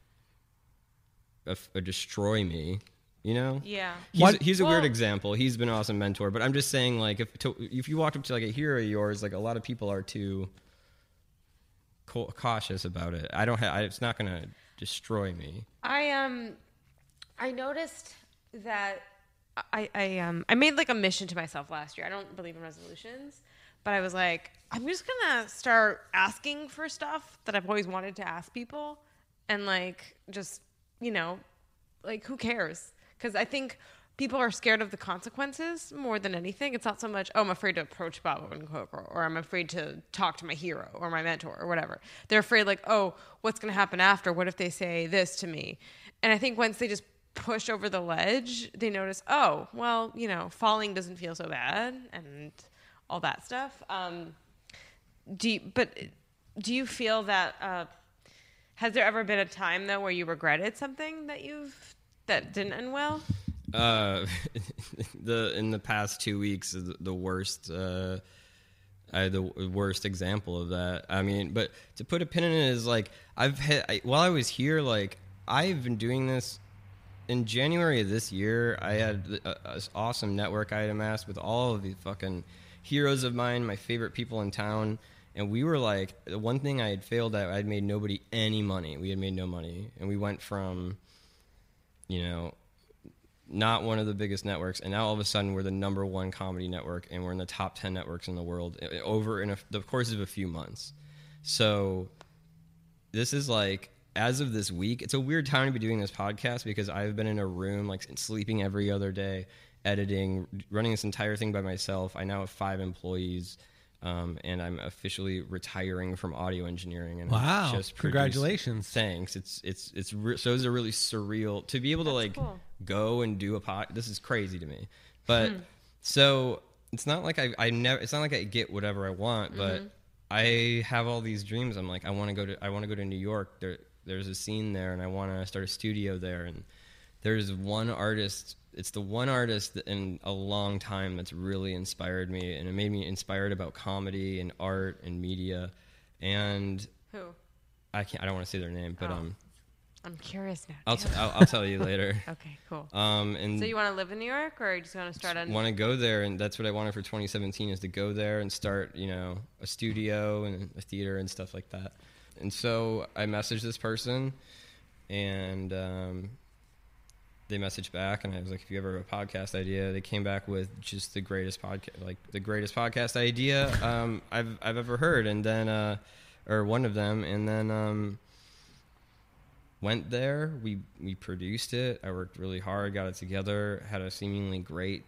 destroy me. You know? Yeah. He's a weird example. He's been an awesome mentor, but I'm just saying, like, if you walked up to like a hero of yours, like a lot of people are too cautious about it. It's not gonna destroy me. I noticed that I made like a mission to myself last year. I don't believe in resolutions, but I was like, I'm just gonna start asking for stuff that I've always wanted to ask people, and like just like who cares? Because I think people are scared of the consequences more than anything. It's not so much, I'm afraid to approach Bob Odenkirk, or I'm afraid to talk to my hero or my mentor or whatever. They're afraid like, what's going to happen after? What if they say this to me? And I think once they just push over the ledge, they notice, falling doesn't feel so bad and all that stuff. Do you feel that Has there ever been a time though where you regretted something that didn't end well? In the past 2 weeks, the worst. I had the worst example of that. I mean, but to put a pin in it is like while I was here, like I've been doing this. In January of this year, I had this awesome network I had amassed with all of the fucking heroes of mine, my favorite people in town. And we were like, the one thing I had failed at, I'd made nobody any money. We had made no money. And we went from, not one of the biggest networks, and now all of a sudden we're the number one comedy network, and we're in the top 10 networks in the world over in the course of a few months. So this is like, as of this week, it's a weird time to be doing this podcast because I've been in a room, like sleeping every other day, editing, running this entire thing by myself. I now have 5 employees, and I'm officially retiring from audio engineering. And wow! Just Congratulations! Thanks. So it's a really surreal to be able to cool. Go and do a pod. This is crazy to me, but so it's not like it's not like I get whatever I want, but I have all these dreams. I'm like, I want to go to New York. There's a scene there, and I want to start a studio there. And there's one artist. It's the one artist in a long time that's really inspired me, and it made me inspired about comedy and art and media. And who? I don't want to say their name, but I'm curious now. I'll tell you later. Okay, cool. And so you want to live in New York, or you just want to start on? Want to go there, and that's what I wanted for 2017 is to go there and start, a studio and a theater and stuff like that. And so I messaged this person, and they messaged back, and I was like, if you ever have a podcast idea, they came back with just the greatest podcast idea I've ever heard, and then or one of them, and then went there. We produced it. I worked really hard, got it together, had a seemingly great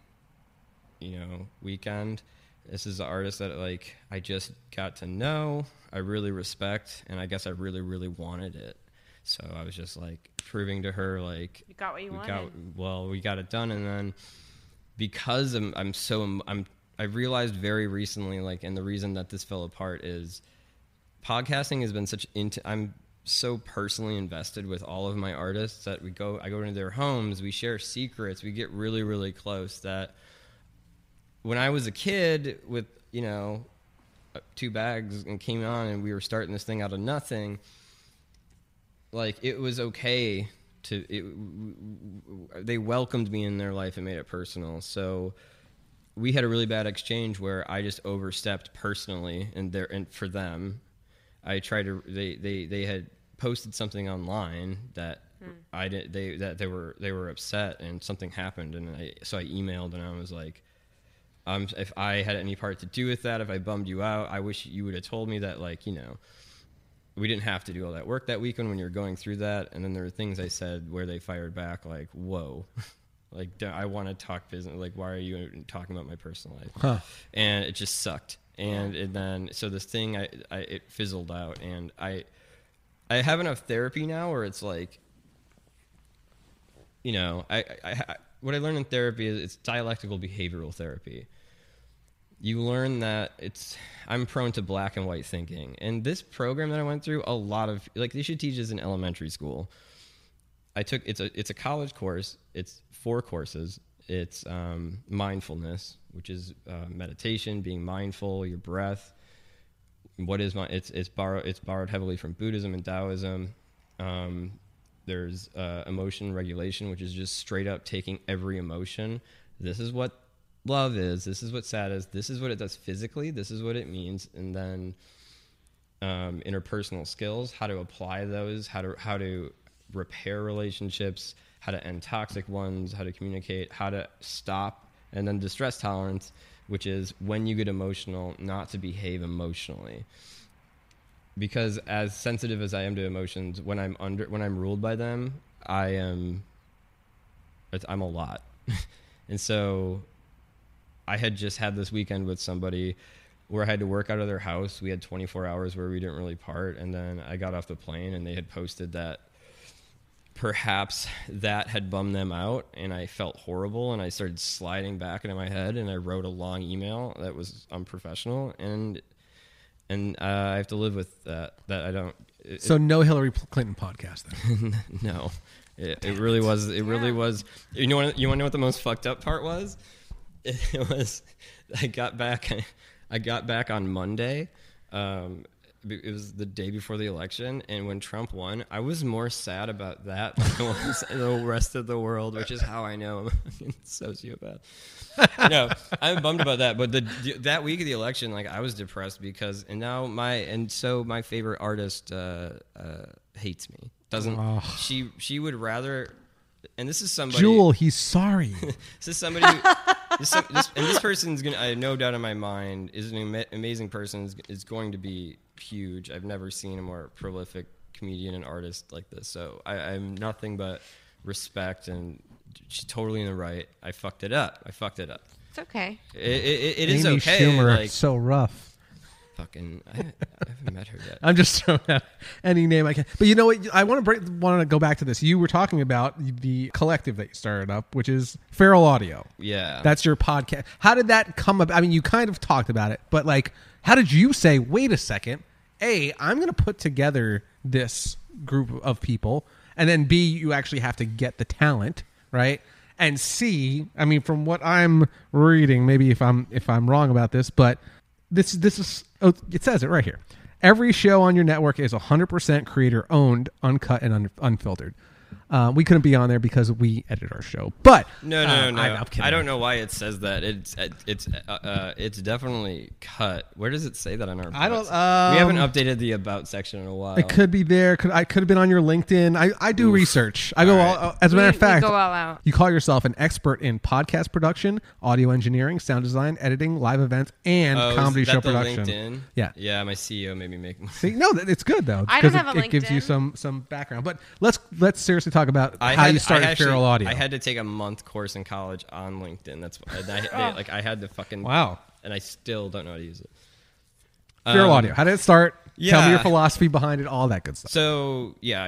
weekend. This is an artist that I just got to know, I really respect, and I guess I really, really wanted it. So I was just proving to her you got what you wanted. We got it done, and then because I realized very recently and the reason that this fell apart is podcasting has been I'm so personally invested with all of my artists that I go into their homes, we share secrets, we get really, really close, that when I was a kid with 2 bags and came on and we were starting this thing out of nothing, it was okay they welcomed me in their life and made it personal. So we had a really bad exchange where I just overstepped personally and for them. I tried to they had posted something online that I did that they were upset, and something happened, and so I emailed, and I was like, if I had any part to do with that, if I bummed you out, I wish you would have told me that, we didn't have to do all that work that weekend when you're going through that. And then there were things I said where they fired back whoa, I want to talk business. Why are you talking about my personal life? Huh. And it just sucked. And then, so this thing, it fizzled out, and I have enough therapy now where it's what I learned in therapy is it's dialectical behavioral therapy. You learn that I'm prone to black and white thinking. And this program that I went through, a lot of, they should teach this in elementary school. It's a college course. It's 4 courses. It's mindfulness, which is meditation, being mindful, your breath. What is it's borrowed heavily from Buddhism and Taoism. There's emotion regulation, which is just straight up taking every emotion. This is what love is. This is what sad is. This is what it does physically. This is what it means. And then interpersonal skills, how to apply those, how to repair relationships, how to end toxic ones, how to communicate, how to stop, and then distress tolerance, which is when you get emotional, not to behave emotionally. Because as sensitive as I am to emotions, when I'm ruled by them, I'm a lot. And so I had just had this weekend with somebody where I had to work out of their house. We had 24 hours where we didn't really part. And then I got off the plane, and they had posted that perhaps that had bummed them out, and I felt horrible, and I started sliding back into my head, and I wrote a long email that was unprofessional, and I have to live with that I don't, So no Hillary Clinton podcast then. No, it really was. It really was. You want to know what the most fucked up part was? It was. I got back on Monday. It was the day before the election, and when Trump won, I was more sad about that than I was the rest of the world, which is how I know I'm a fucking sociopath. No, I'm bummed about that. But that week of the election, like, I was depressed because, my favorite artist hates me. She would rather, and this is somebody. Jewel, he's sorry. This is somebody who. This person's gonna. I have no doubt in my mind is an amazing person. Is going to be huge. I've never seen a more prolific comedian and artist like this. So I'm nothing but respect, and she's totally in the right. I fucked it up. It's okay. It is Amy okay. Schumer, Like, so rough. fucking. I haven't met her yet. I'm just throwing out any name I can. But you know what? I want to go back to this. You were talking about the collective that you started up, which is Feral Audio. Yeah. That's your podcast. How did that come up? I mean, you kind of talked about it, but like, how did you say, wait a second, A, I'm going to put together this group of people, and then B, you actually have to get the talent, right? And C, I mean, from what I'm reading, maybe if I'm wrong about this, but this is, it says it right here. Every show on your network is 100% creator owned, uncut, and unfiltered. We couldn't be on there because we edit our show, but No. I'm kidding. I don't know why it says that. It's definitely cut. Where does it say that on our? I don't. We haven't updated the about section in a while. It could be there. I could have been on your LinkedIn. I do research. I go all, as a matter of fact. We go all out. You call yourself an expert in podcast production, audio engineering, sound design, editing, live events, and comedy is that show the production. LinkedIn? Yeah. Yeah. My CEO made me make. See, no, it's good though. I don't because have a it gives you LinkedIn. some background. But let's seriously talk about how you started Feral Audio. I had to take a month course in college on LinkedIn. That's I had to fucking Wow. and I still don't know how to use it. Feral Audio. How did it start? Tell me yeah. your philosophy behind it. All that good stuff. So yeah,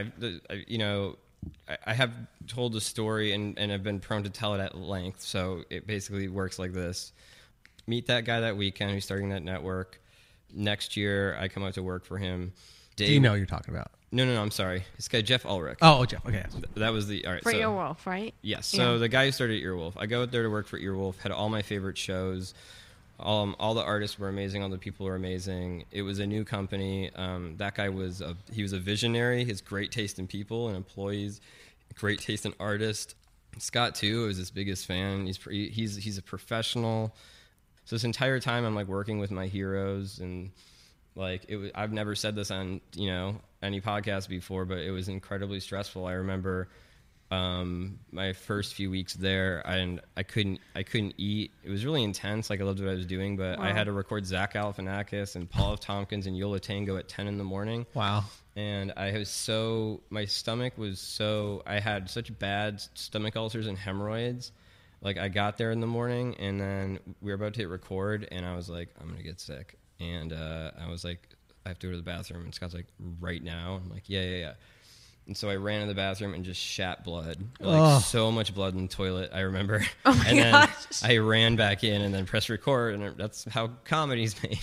I have told the story and I've been prone to tell it at length. So it basically works like this: meet that guy that weekend who's starting that network. Next year, I come out to work for him. Do you know what you're talking about? No, I'm sorry. This guy Jeff Ulrich. Oh, Jeff. Okay. That was the all right. For so, Earwolf, right? Yes. So Yeah. the guy who started Earwolf, I go out there to work for Earwolf. Had all my favorite shows. All the artists were amazing. All the people were amazing. It was a new company. That guy was a visionary. His great taste in people and employees, great taste in artists. Scott too was his biggest fan. He's a professional. So this entire time I'm like working with my heroes, and like I've never said this on any podcast before, but it was incredibly stressful. I remember my first few weeks there, and I couldn't eat. It was really intense. Like, I loved what I was doing, but I had to record Zach Galifianakis and Paul F. Tompkins and Yola Tango at 10 in the morning. Wow. And my stomach was I had such bad stomach ulcers and hemorrhoids. Like, I got there in the morning, and then we were about to hit record, and I was like, I'm going to get sick. And I was like, I have to go to the bathroom. And Scott's like, right now? I'm like, yeah. And so I ran in the bathroom and just shat blood. Like, so much blood in the toilet, I remember. Oh my and then gosh. I ran back in and then pressed record, and that's how comedy's made.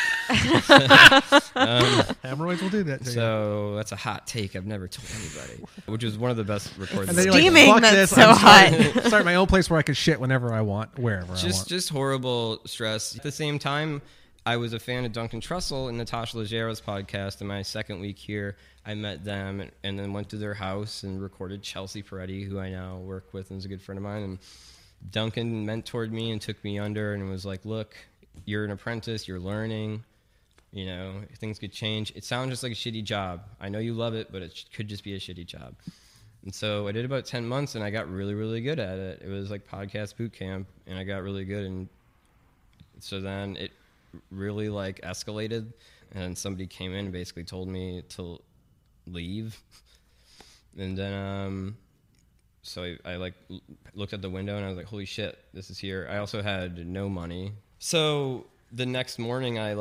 Hemorrhoids will do that to you. So that's a hot take I've never told anybody, which was one of the best records. And then you're Steaming, fuck that's this. so hot. Start my own place where I could shit whenever I want, wherever I want. Just horrible stress. At the same time, I was a fan of Duncan Trussell and Natasha Leggero's podcast. In my second week here, I met them and then went to their house and recorded Chelsea Peretti, who I now work with and is a good friend of mine. And Duncan mentored me and took me under and was like, look, you're an apprentice, you're learning, things could change. It sounds just like a shitty job. I know you love it, but it could just be a shitty job. And so I did about 10 months and I got really, really good at it. It was like podcast boot camp, and I got really good. And so then it really like escalated, and somebody came in and basically told me to leave. And then so I like looked at the window and I was like, holy shit, this is here. I also had no money. So the next morning I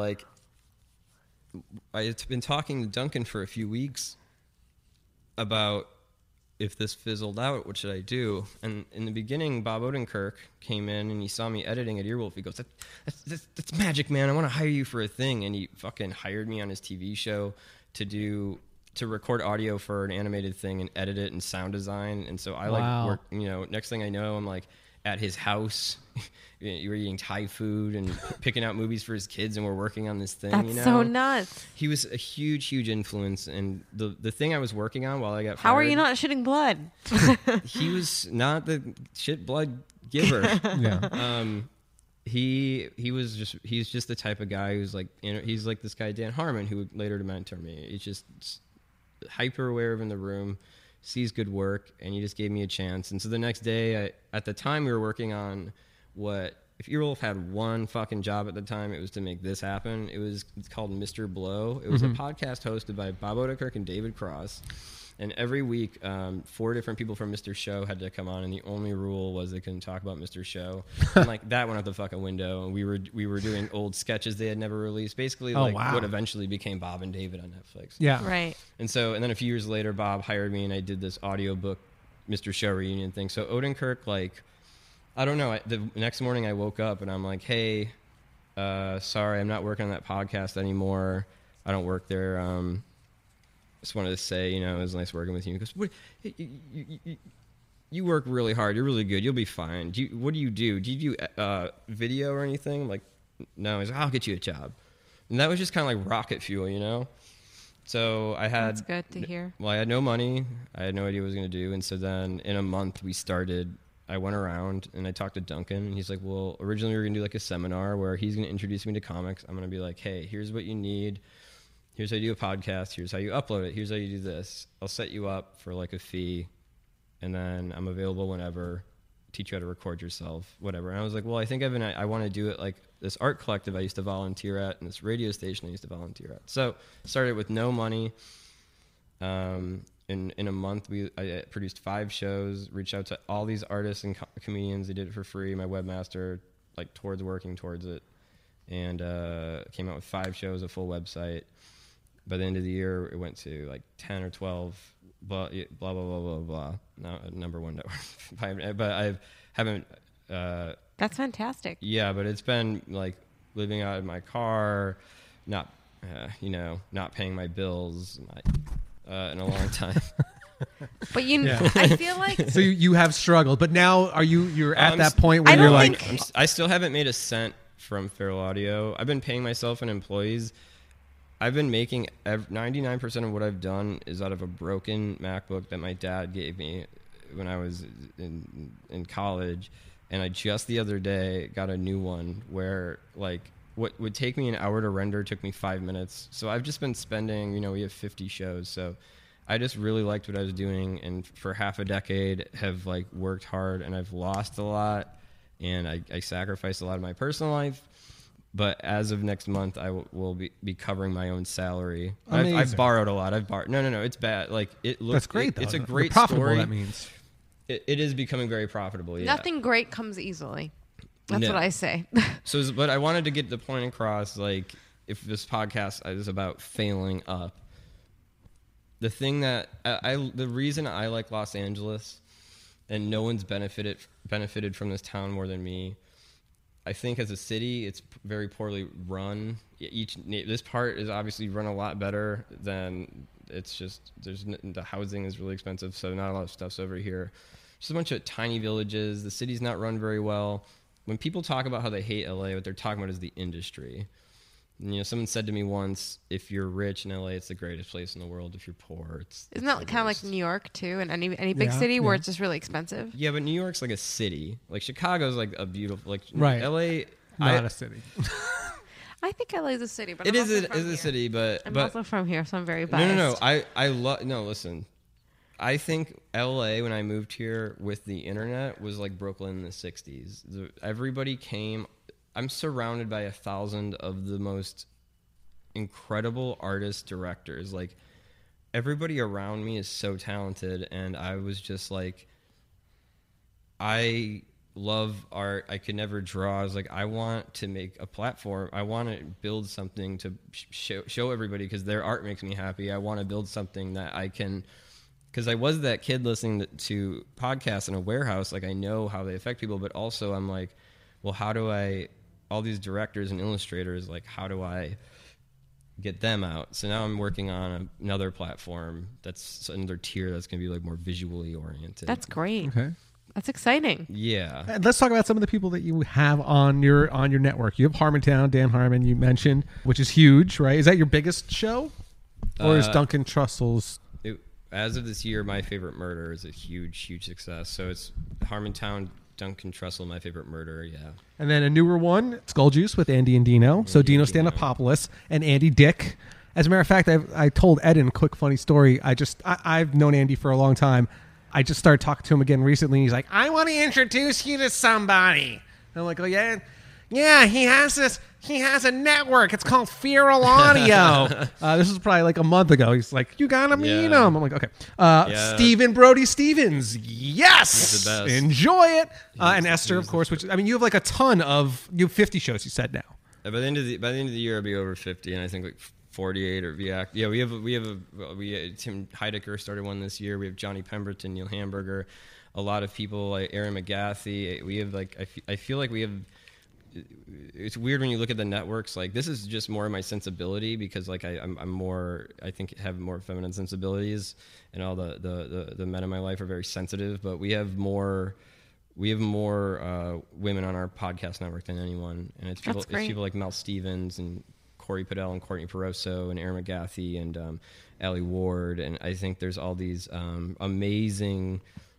had been talking to Duncan for a few weeks about, if this fizzled out, what should I do? And in the beginning, Bob Odenkirk came in and he saw me editing at Earwolf. He goes, that's magic, man. I want to hire you for a thing. And he fucking hired me on his TV show to do to record audio for an animated thing and edit it and sound design. And so I Wow. work, next thing I know, I'm like at his house. You're eating Thai food and picking out movies for his kids, and we're working on this thing. That's so nuts. He was a huge influence, and the thing I was working on while I got fired. How are you not shitting blood? He was not the shit blood giver. Yeah. He's just the type of guy who's like, he's like this guy Dan Harmon, who would later to mentor me. He's just hyper aware of in the room, sees good work, and he just gave me a chance. And so the next day, at the time we were working on if Earwolf had one fucking job at the time, it was to make this happen. It's called Mr. Blow. It was a podcast hosted by Bob Odenkirk and David Cross. And every week, 4 different people from Mr. Show had to come on, and the only rule was they couldn't talk about Mr. Show. And like that went out the fucking window. And we were doing old sketches they had never released, basically what eventually became Bob and David on Netflix. Yeah. Right. And then a few years later, Bob hired me, and I did this audiobook Mr. Show reunion thing. So Odenkirk, I don't know. The next morning I woke up and I'm like, hey, sorry, I'm not working on that podcast anymore. I don't work there. Just wanted to say, it was nice working with you. He goes, you work really hard. You're really good. You'll be fine. What do you do? Do you do video or anything? I'm like, no. He's like, I'll get you a job. And that was just kind of like rocket fuel, So That's good to hear. Well, I had no money. I had no idea what I was going to do. And so then in a month I went around and I talked to Duncan, and he's like, well, originally we were going to do like a seminar where he's going to introduce me to comics. I'm going to be like, hey, here's what you need. Here's how you do a podcast. Here's how you upload it. Here's how you do this. I'll set you up for like a fee, and then I'm available whenever, teach you how to record yourself, whatever. And I was like, well, I think I want to do it like this art collective I used to volunteer at and this radio station I used to volunteer at. So started with no money. In a month, I produced 5 shows, reached out to all these artists and comedians. They did it for free. My webmaster, working towards it, and came out with 5 shows, a full website. By the end of the year, it went to 10 or 12, blah, blah, blah, blah, blah, blah. Not number one network. But I haven't... That's fantastic. Yeah, but it's been living out of my car, not paying my bills, in a long time. But I feel like So you have struggled, but now you're at that point where you're like, I still haven't made a cent from Feral Audio. I've been paying myself and employees. I've been making 99% of what I've done is out of a broken MacBook that my dad gave me when I was in college, and I just the other day got a new one where what would take me an hour to render took me 5 minutes. So I've just been spending, we have 50 shows. So I just really liked what I was doing. And for half a decade have worked hard, and I've lost a lot, and I sacrificed a lot of my personal life. But as of next month, I will be covering my own salary. I've borrowed a lot. No, it's bad. It looks, that's great though. It's a great profitable, story. That means it is becoming very profitable. Yeah. nothing great comes easily. That's what I say. But I wanted to get the point across, if this podcast is about failing up, the thing that the reason I like Los Angeles, and no one's benefited from this town more than me. I think as a city, it's very poorly run. This part is obviously run a lot better than it's just. The housing is really expensive, so not a lot of stuff's over here. Just a bunch of tiny villages. The city's not run very well. When people talk about how they hate LA, what they're talking about is the industry. And, someone said to me once, if you're rich in LA, it's the greatest place in the world. If you're poor, Isn't that kind of like New York too, and any big city where it's just really expensive? Yeah, but New York's like a city. Chicago's a beautiful right. LA, not a city. I think LA is a city, but it is a city. But I'm also from here, so I'm very biased. No. I love. No, listen. I think LA, when I moved here with the internet, was like Brooklyn in the 60s. Everybody came. I'm surrounded by 1,000 of the most incredible artists, directors. Everybody around me is so talented, and I was just I love art. I could never draw. I was I want to make a platform. I want to build something to show everybody, because their art makes me happy. I want to build something that I can... Because I was that kid listening to podcasts in a warehouse. I know how they affect people, but also I'm well, how do I... All these directors and illustrators, how do I get them out. So now I'm working on another platform that's another tier that's going to be like more visually oriented. That's great. Okay. That's exciting. Yeah. And let's talk about some of the people that you have on your network. You have Harmontown, Dan Harmon, you mentioned, which is huge, right? Is that your biggest show, or is Duncan Trussell's? As of this year, My Favorite Murder is a huge success. So it's Harmontown, Duncan Trussell, My Favorite Murder. Yeah. And then a newer one, Skull Juice with Andy and Dino. So Dino Stanopoulos and Andy Dick. As a matter of fact, I told Eden a quick funny story. I've known Andy for a long time. I just started talking to him again recently. He's like, I want to introduce you to somebody. And I'm like, oh, yeah? Yeah, he has a network. It's called Feral Audio. This was probably like a month ago. He's like, you got to meet him. I'm like, okay. Stephen Brody Stevens. Yes. He's the best. Enjoy it. And Esther, of course, you have like a ton of, you have 50 shows you said now. By the end of the year, I'll be over 50, and I think like 48 or yeah. We have Tim Heidecker started one this year. We have Johnny Pemberton, Neil Hamburger, a lot of people like Aaron McGathy. We have like I feel like we have. It's weird when you look at the networks. Like this is just more of my sensibility because like I'm more I think have more feminine sensibilities, and all the men in my life are very sensitive. But we have more women on our podcast network than anyone, and it's people like Mel Stevens and Corey Padell and Courtney Peroso and Aaron McGathy and Allie Ward, and I think there's all these amazing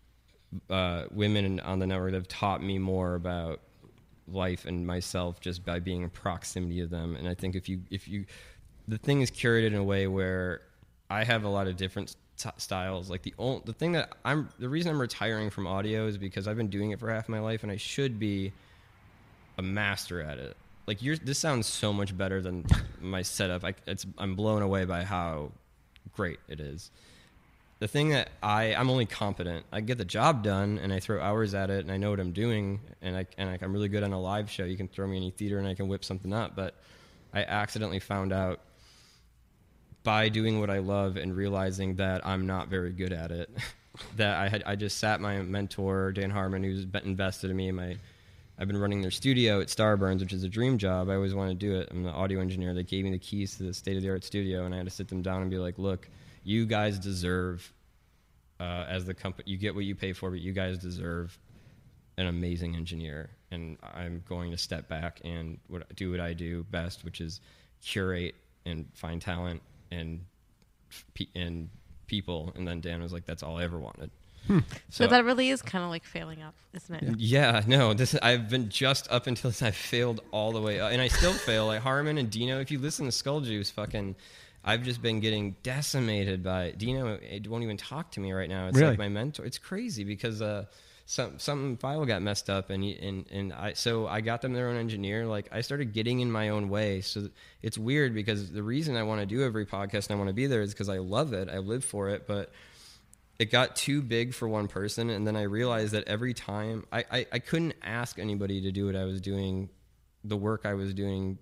women on the network that have taught me more about life and myself just by being in proximity of them. And I think if you the thing is curated in a way where I have a lot of different styles. Like the reason I'm retiring from audio is because I've been doing it for half my life, and I should be a master at it. Like this sounds so much better than my setup. I'm blown away by how great it is. The thing that I'm only competent. I get the job done, and I throw hours at it, and I know what I'm doing, and I'm really good on a live show. You can throw me in any theater, and I can whip something up. But I accidentally found out by doing what I love and realizing that I'm not very good at it, that I just sat my mentor Dan Harmon, who's invested in me, I've been running their studio at Starburns, which is a dream job. I always wanted to do it. I'm the audio engineer. They gave me the keys to the state-of-the-art studio, and I had to sit them down and be like, look, you guys deserve, as the company, you get what you pay for, but you guys deserve an amazing engineer. And I'm going to step back and do what I do best, which is curate and find talent and people. And then Dan was like, that's all I ever wanted. So that really is kind of like failing up, isn't it? Yeah, no. I've been just up until this. I failed all the way up, and I still fail. Like Harmon and Dino. If you listen to Skull Juice, I've just been getting decimated by Dino. It won't even talk to me right now. It's like my mentor. It's crazy because some file got messed up, and I got them their own engineer. Like I started getting in my own way. So it's weird because the reason I want to do every podcast and I want to be there is because I love it. I live for it, but it got too big for one person, and then I realized that every time I couldn't ask anybody to do what I was doing, the work I was doing,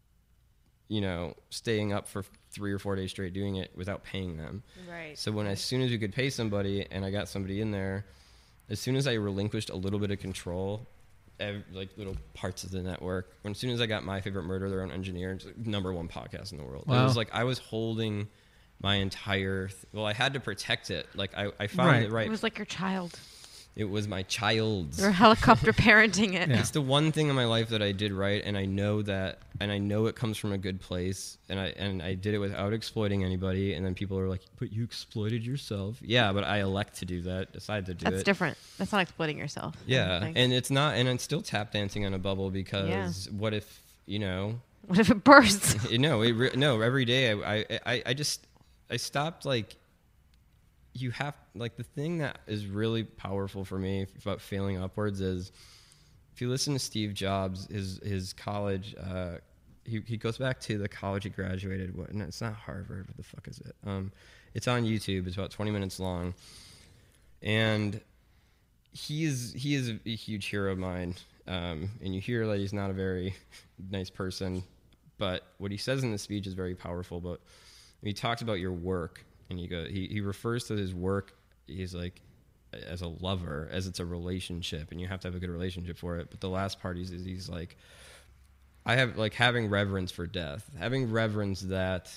staying up for 3 or 4 days straight doing it without paying them. Right. So as soon as we could pay somebody and I got somebody in there, as soon as I relinquished a little bit of control, like little parts of the network, as soon as I got My Favorite Murder, their own engineer, it's like #1 podcast in the world. Wow. It was like I was holding my entire I had to protect it. Like I found it right. It was like your child. It was my child's. You're helicopter parenting it. Yeah. It's the one thing in my life that I did right, and I know that, and I know it comes from a good place, and I did it without exploiting anybody. And then people are like, "But you exploited yourself." Yeah, but I elect to do that. Decide to do it. That's different. That's not exploiting yourself. Yeah, and it's not, and I'm still tap dancing on a bubble because what if What if it bursts? No, every day I stopped you have the thing that is really powerful for me about failing upwards is if you listen to Steve Jobs, his college, he goes back to the college he graduated. No, it's not Harvard. What the fuck is it? It's on YouTube. It's about 20 minutes long, and he is a huge hero of mine. And you hear that he's not a very nice person, but what he says in the speech is very powerful. But he talks about your work. And he refers to his work, he's like, as a lover, as it's a relationship, and you have to have a good relationship for it. But the last part he's like, I have like having reverence for death, having reverence that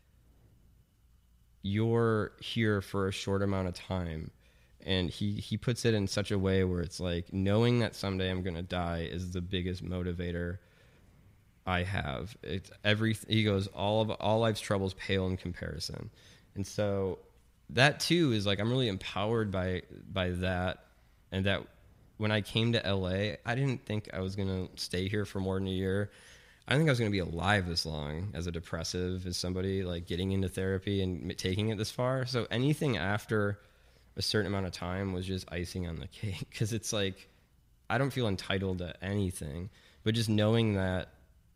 you're here for a short amount of time. And he puts it in such a way where it's like knowing that someday I'm going to die is the biggest motivator I have. He goes, all life's troubles pale in comparison. And so that too is like, I'm really empowered by that. And that when I came to LA, I didn't think I was going to stay here for more than a year. I didn't think I was going to be alive this long as a depressive, as somebody like getting into therapy and taking it this far. So anything after a certain amount of time was just icing on the cake, because it's like I don't feel entitled to anything, but just knowing that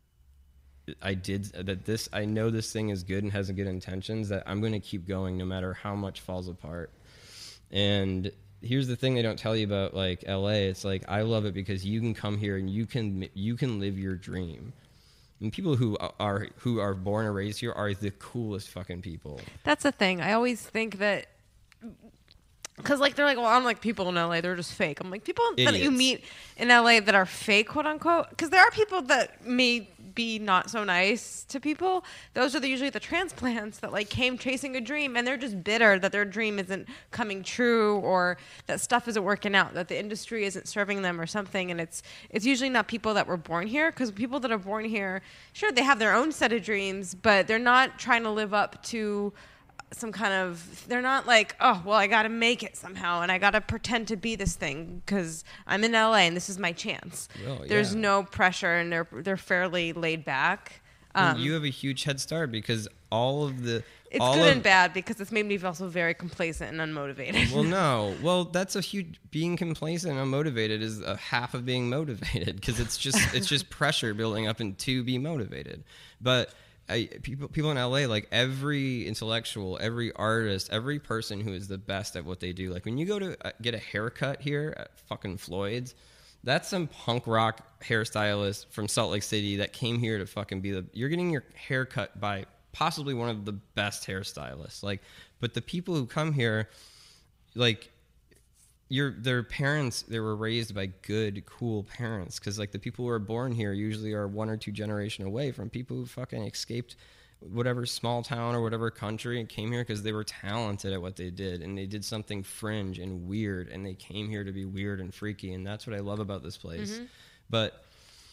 I know this thing is good and has good intentions, that I'm going to keep going no matter how much falls apart. And here's the thing they don't tell you about like LA. It's like I love it because you can come here and you can live your dream. And people who are born and raised here are the coolest fucking people. That's the thing. I always think that. Because, like, they're like, well, I'm like, people in LA, they're just fake. I'm like, people that you meet in LA that are fake, quote unquote, because there are people that may be not so nice to people. Those are usually the transplants that, like, came chasing a dream, and they're just bitter that their dream isn't coming true, or that stuff isn't working out, that the industry isn't serving them or something. And it's usually not people that were born here, because people that are born here, sure, they have their own set of dreams, but they're not trying to live up to some kind of, they're not like, oh, well, I got to make it somehow and I got to pretend to be this thing because I'm in LA and this is my chance. Well, yeah. There's no pressure, and they're fairly laid back. You have a huge head start because all of the... It's good and bad because it's made me feel also very complacent and unmotivated. Well, no. Well, that's a huge... Being complacent and unmotivated is a half of being motivated, because it's just pressure building up and to be motivated. But... people in LA, like every intellectual, every artist, every person who is the best at what they do, like when you go to get a haircut here at fucking Floyd's, that's some punk rock hairstylist from Salt Lake City that came here to fucking you're getting your haircut by possibly one of the best hairstylists. Like, but the people who come here, like, their parents, they were raised by good, cool parents, because like the people who are born here usually are 1 or 2 generations away from people who fucking escaped whatever small town or whatever country and came here because they were talented at what they did, and they did something fringe and weird, and they came here to be weird and freaky, and that's what I love about this place. Mm-hmm. But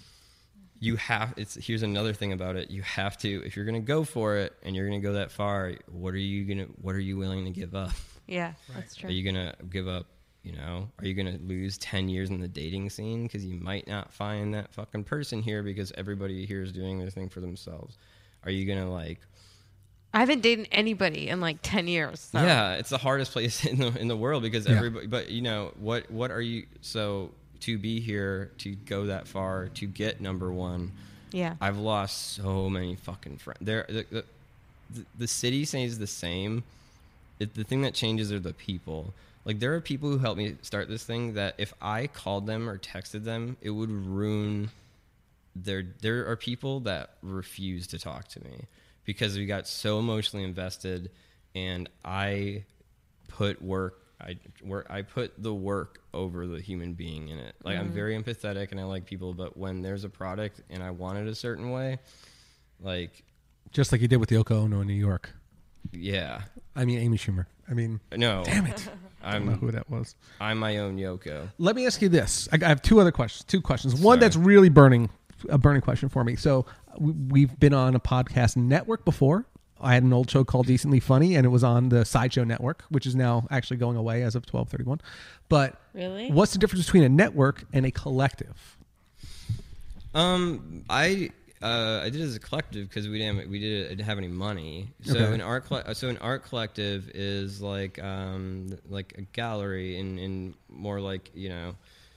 here's another thing about it. You have to, if you're going to go for it and you're going to go that far, what are you willing to give up? Yeah, that's true. Are you going to give up? You know, are you going to lose 10 years in the dating scene because you might not find that fucking person here because everybody here is doing their thing for themselves? Are you going to like... I haven't dated anybody in like 10 years. So. Yeah, it's the hardest place in the world because everybody... But, you know, what are you... So to be here, to go that far, to get number one... Yeah. I've lost so many fucking friends. The city stays the same. The thing that changes are the people. Like, there are people who helped me start this thing that if I called them or texted them, it would ruin there are people that refuse to talk to me because we got so emotionally invested, and I put I put the work over the human being in it. Like, I'm very empathetic and I like people, but when there's a product and I want it a certain way, like... Just like you did with the Yoko Ono in New York. Yeah. I mean, Amy Schumer. I mean... No. Damn it. I don't know who that was. I'm my own Yoko. Let me ask you this. I have two questions. One that's really a burning question for me. So we've been on a podcast network before. I had an old show called Decently Funny, and it was on the Sideshow Network, which is now actually going away as of 12/31. But really, what's the difference between a network and a collective? I did it as a collective because we didn't have any money. So okay. an art collective is like a gallery in more like, you know,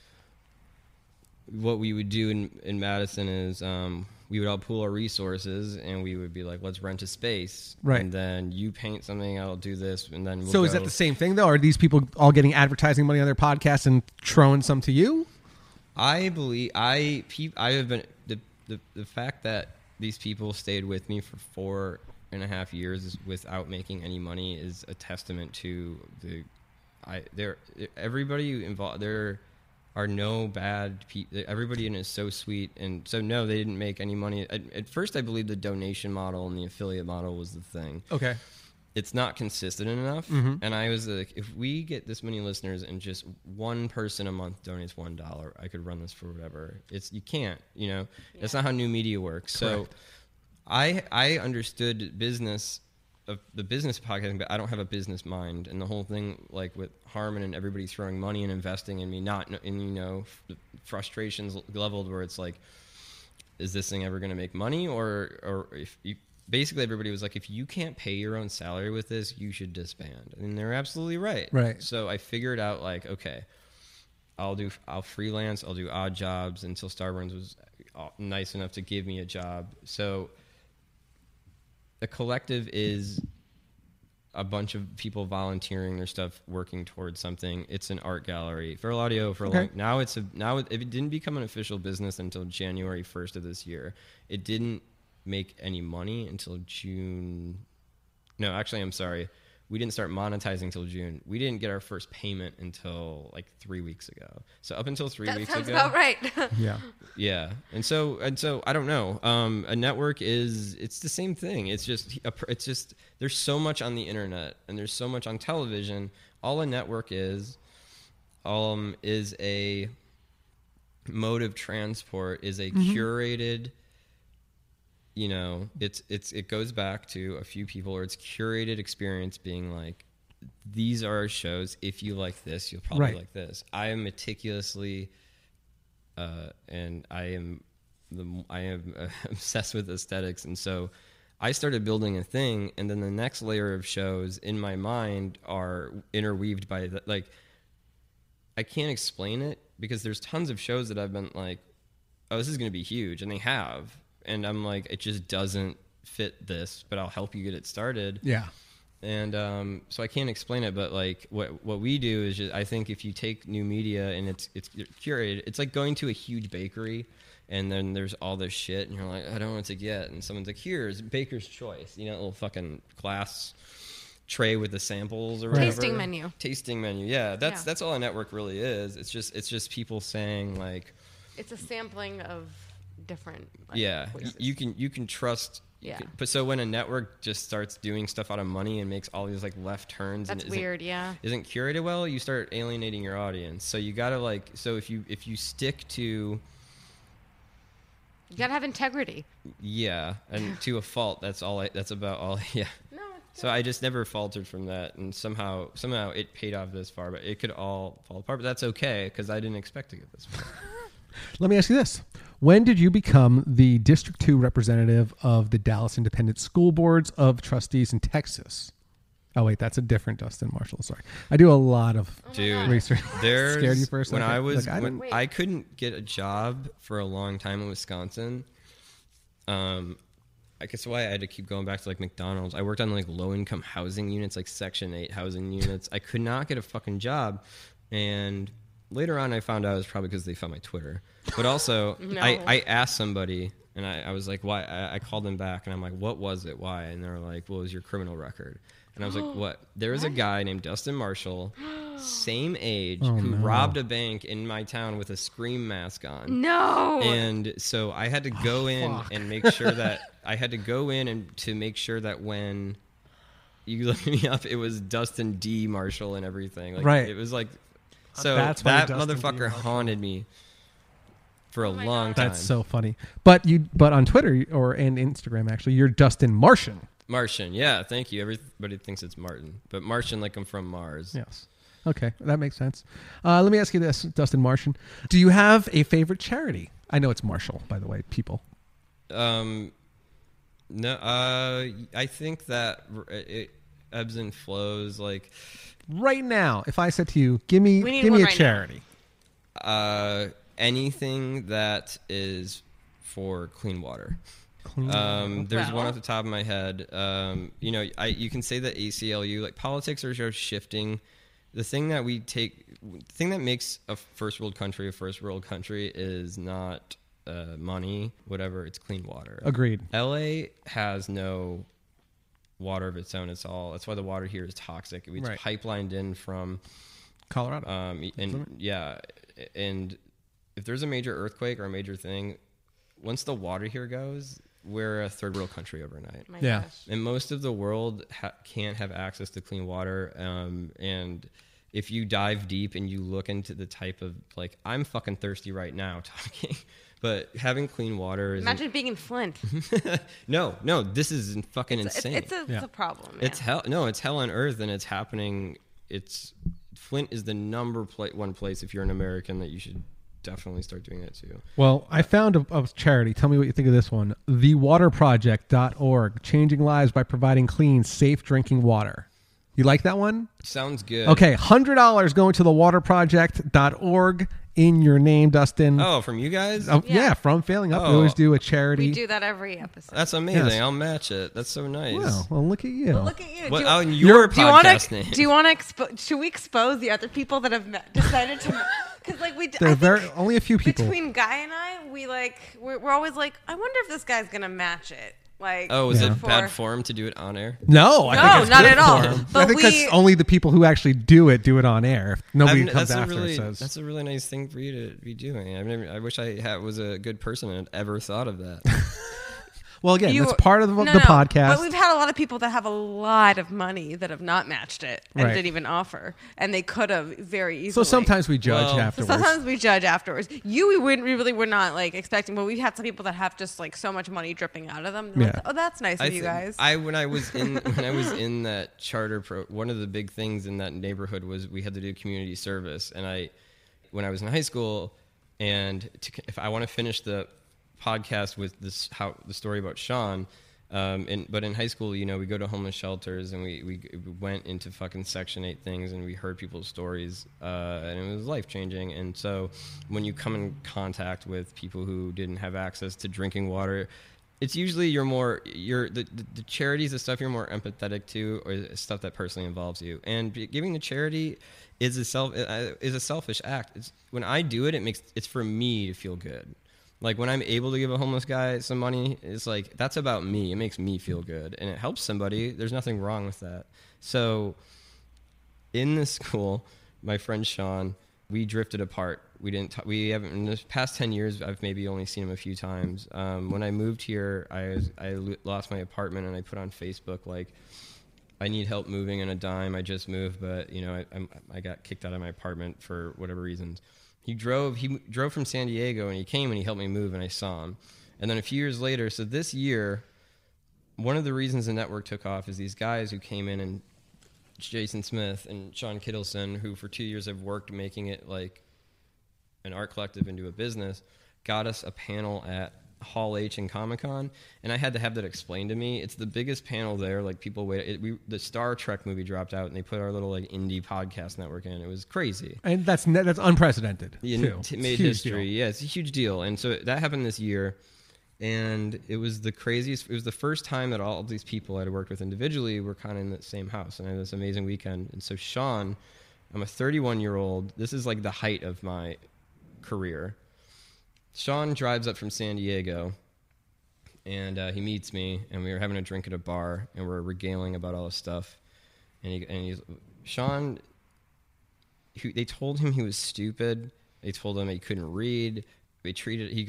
what we would do in Madison is we would all pool our resources and we would be like, let's rent a space. Right. And then you paint something, I'll do this, and then So is that the same thing though? Are these people all getting advertising money on their podcasts and throwing some to you? I believe I have been the fact that these people stayed with me for 4.5 years without making any money is a testament to everybody involved. are no bad people. Everybody in it is so sweet. And so, no, they didn't make any money. At first, I believe the donation model and the affiliate model was the thing. Okay. It's not consistent enough. Mm-hmm. And I was like, if we get this many listeners and just one person a month donates $1, I could run this for whatever. You can't, That's not how new media works. Correct. So I understood business of the business podcasting, but I don't have a business mind. And the whole thing, like with Harmon and everybody throwing money and investing in me, frustrations leveled where it's like, is this thing ever going to make money? Or if you, basically everybody was like, if you can't pay your own salary with this, you should disband. And they're absolutely right. Right. So I figured out like, okay, I'll freelance, I'll do odd jobs until Starburns was nice enough to give me a job. So the collective is a bunch of people volunteering their stuff, working towards something. It's an art gallery. Feral Audio for okay. now it didn't become an official business until January 1st of this year. It didn't make any money until June. No, actually, I'm sorry. We didn't start monetizing until June. We didn't get our first payment until like 3 weeks ago. So up until 3 weeks ago. That sounds about right. Yeah. Yeah. And so I don't know. A network it's the same thing. It's just there's so much on the internet and there's so much on television. All a network is a mode of transport, is a curated, it goes back to a few people, or it's curated experience being like, these are our shows. If you like this, you'll probably like this. I am meticulously, and I am obsessed with aesthetics. And so I started building a thing, and then the next layer of shows in my mind are interweaved by like, I can't explain it because there's tons of shows that I've been like, oh, this is going to be huge. And they have. And I'm like, it just doesn't fit this, but I'll help you get it started. Yeah. And so I can't explain it, but like what we do is just, I think if you take new media and it's curated, it's like going to a huge bakery and then there's all this shit and you're like, I don't know what to get. And someone's like, here's Baker's Choice, a little fucking glass tray with the samples or whatever. Tasting menu. Yeah. That's all a network really is. It's just people saying like, it's a sampling of different voices. you can trust but so when a network just starts doing stuff out of money and makes all these like left turns, that's and weird. Isn't curated well, you start alienating your audience. So you gotta like, so if you stick to, you gotta have integrity. And to a fault. That's about all. So I just never faltered from that, and somehow it paid off this far, but it could all fall apart, but that's okay because I didn't expect to get this far. Let me ask you this. When did you become the District 2 representative of the Dallas Independent School Boards of Trustees in Texas? Oh, wait, that's a different Dustin Marshall. Sorry. I do a lot of research. Scared you first? When I couldn't get a job for a long time in Wisconsin, I guess why I had to keep going back to like McDonald's. I worked on like low-income housing units, like Section 8 housing units. I could not get a fucking job, and later on, I found out it was probably because they found my Twitter. But also, I asked somebody, and I was like, why? I called them back, and I'm like, what was it? Why? And they were like, well, it was your criminal record. And I was like, what? There was a guy named Dustin Marshall, same age, who robbed a bank in my town with a Scream mask on. No! And so I had to go in and make sure that, to make sure that when you looked me up, it was Dustin D. Marshall and everything. Like, right. It was like... So that motherfucker haunted me for a long time. That's so funny. But on Twitter and Instagram, actually, you're Dustin Martian. Martian, yeah. Thank you. Everybody thinks it's Martin, but Martian like I'm from Mars. Yes. Okay, that makes sense. Let me ask you this, Dustin Martian. Do you have a favorite charity? I know it's Marshall, by the way, people. No. I think that it ebbs and flows. Like. Right now, if I said to you, give me a charity. Anything that is for clean water. There's one off the top of my head. You can say that ACLU, like politics are just shifting. The thing that makes a first world country is not money, whatever. It's clean water. Agreed. LA has no water of its own. That's why the water here is toxic. It's pipelined in from Colorado. and if there's a major earthquake or a major thing, once the water here goes, we're a third world country overnight. My Yeah. gosh. And most of the world can't have access to clean water. And if you dive deep and you look into the type of, like, I'm fucking thirsty right now talking, but having clean water is Imagine being in Flint. no, this is fucking insane. It's a problem. It's hell. No, it's hell on earth, and it's happening. Flint is the number one place, if you're an American, that you should definitely start doing that too. Well, I found a charity. Tell me what you think of this one. TheWaterProject.org, changing lives by providing clean, safe drinking water. You like that one? Sounds good. Okay, $100 going to TheWaterProject.org in your name, Dustin. Oh, from you guys? Yeah, Yeah. from Failing Up. We Oh. always do a charity. We do that every episode. That's amazing. Yes. I'll match it. That's so nice. Well, look at you. Well, look at you. What, do, on you- your do you want podcast to? name? Do you want to? Should we expose the other people that have decided to? Because like There I are think only a few people. between Guy and I, we're always like, I wonder if this guy's gonna match it. Like, Oh, is Yeah. it bad form to do it on air? No, I No, think it's not good at all. for 'em. But I think we- that's only the people who actually do it on air. If nobody I've- comes that's a after really, and says. that's a really nice thing for you to be doing. I wish I was a good person and had ever thought of that. Well, again, You- that's part of the No, podcast. But we've had a lot of people that have a lot of money that have not matched it and Right. didn't even offer, and they could have very easily. so sometimes we judge Well, So afterwards. sometimes we judge afterwards. We really were not like expecting, but we had some people that have just like so much money dripping out of them. They're like, Yeah. oh, that's nice of you think- guys. when I was in that charter one of the big things in that neighborhood was we had to do community service. And when I was in high school, and if I want to finish the podcast with the story about Sean. But in high school, we go to homeless shelters and we went into fucking Section 8 things and we heard people's stories, and it was life changing. And so when you come in contact with people who didn't have access to drinking water, it's usually the charities, the stuff you're more empathetic to, or stuff that personally involves you. And giving to charity is a selfish act. When I do it, it's for me to feel good. Like when I'm able to give a homeless guy some money, it's like, that's about me. It makes me feel good and it helps somebody. There's nothing wrong with that. So in this school, my friend Sean, we drifted apart. We haven't, in the past 10 years, I've maybe only seen him a few times. When I moved here, I lost my apartment and I put on Facebook, like, I need help moving on a dime. I just moved, but I got kicked out of my apartment for whatever reasons. He drove from San Diego and he came and he helped me move and I saw him. And then a few years later, so this year, one of the reasons the network took off is these guys who came in, and Jason Smith and Sean Kittleson, who for 2 years have worked making it like an art collective into a business, got us a panel at Hall H in Comic-Con, and I had to have that explained to me. It's the biggest panel there. Like, people wait. The Star Trek movie dropped out, and they put our little like indie podcast network in. It was crazy. and that's unprecedented. Yeah, too. it made It's a huge history. deal. Yeah, it's a huge deal. And so that happened this year, and it was the craziest. It was the first time that all of these people I'd worked with individually were kind of in the same house, and I had this amazing weekend. And so Sean, I'm a 31-year-old. This is like the height of my career. Sean drives up from San Diego, and he meets me, and we were having a drink at a bar, and we're regaling about all this stuff. And Sean, they told him he was stupid. They told him he couldn't read. He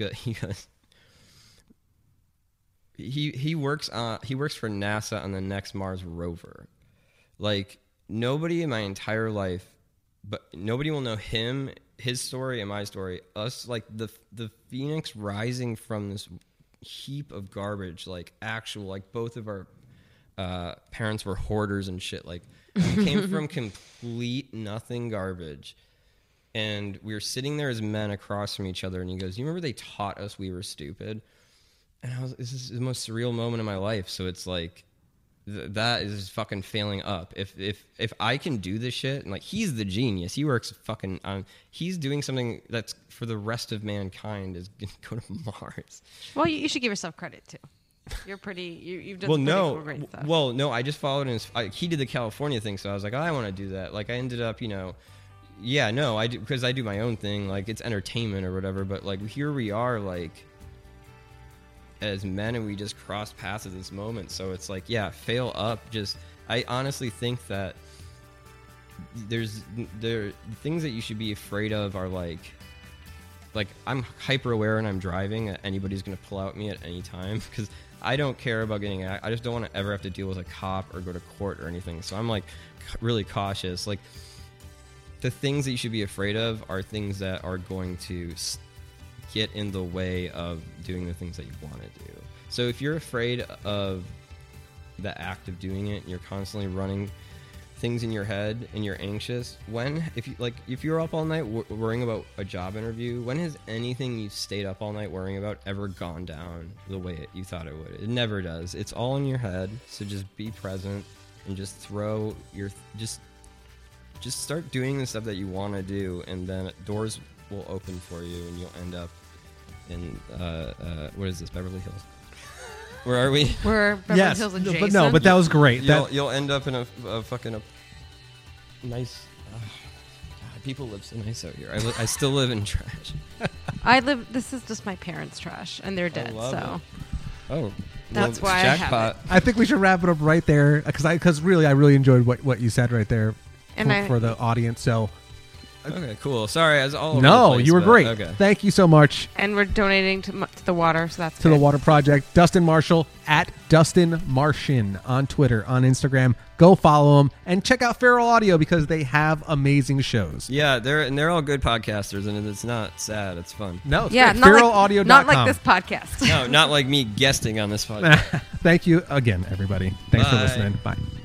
works for NASA on the next Mars rover. Like, nobody in my entire life, but nobody will know him, his story, and my story. Us, like the phoenix rising from this heap of garbage, like actual, like both of our parents were hoarders and shit. Like, we came from complete nothing garbage, and we were sitting there as men across from each other. And he goes, "You remember they taught us we were stupid?" And this is the most surreal moment in my life. So it's like, that is fucking failing up. If I can do this shit, and like, he's the genius. He works fucking on. He's doing something that's for the rest of mankind, is gonna go to Mars. Well, you should give yourself credit too. You're pretty. You've done Well, some no. pretty cool, great stuff. Well, no. I just followed his. He did the California thing, so I was like, I want to do that. Like, I ended up, yeah, no, I do, because I do my own thing. Like, it's entertainment or whatever. But like, here we are, like, as men, and we just crossed paths at this moment. So it's like, yeah, fail up. I honestly think that there things that you should be afraid of are like I'm hyper aware when I'm driving that anybody's going to pull out me at any time because I don't care about getting I just don't want to ever have to deal with a cop or go to court or anything. So I'm like really cautious. Like the things that you should be afraid of are things that are going to get in the way of doing the things that you want to do. So if you're afraid of the act of doing it, and you're constantly running things in your head and you're anxious, if you're up all night worrying about a job interview, when has anything you stayed up all night worrying about ever gone down the way you thought it would? It never does. It's all in your head. So just be present and just just start doing the stuff that you want to do, and then doors will open for you and you'll end up in what is this, Beverly Hills? Where are we? We're Beverly Hills adjacent. But that was great. You'll end up in a fucking nice. God, people live so nice out here. I still live in trash. This is just my parents' trash, and they're dead. So. Oh. That's why jackpot. I have it. I think we should wrap it up right there because really I really enjoyed what you said right there for the audience. So. Okay, cool. Sorry, I was all over No, the place, you were great. Okay. Thank you so much. And we're donating to the water, so that's to the good. Water Project. Dustin Marshall at Dustin Martian on Twitter, on Instagram. Go follow them and check out Feral Audio because they have amazing shows. Yeah, they're all good podcasters, and it's not sad. It's fun. No, it's Yeah, great. not feralaudio.com. not like this podcast. No, not like me guesting on this podcast. Thank you again, everybody. Thanks for Bye. listening. Bye.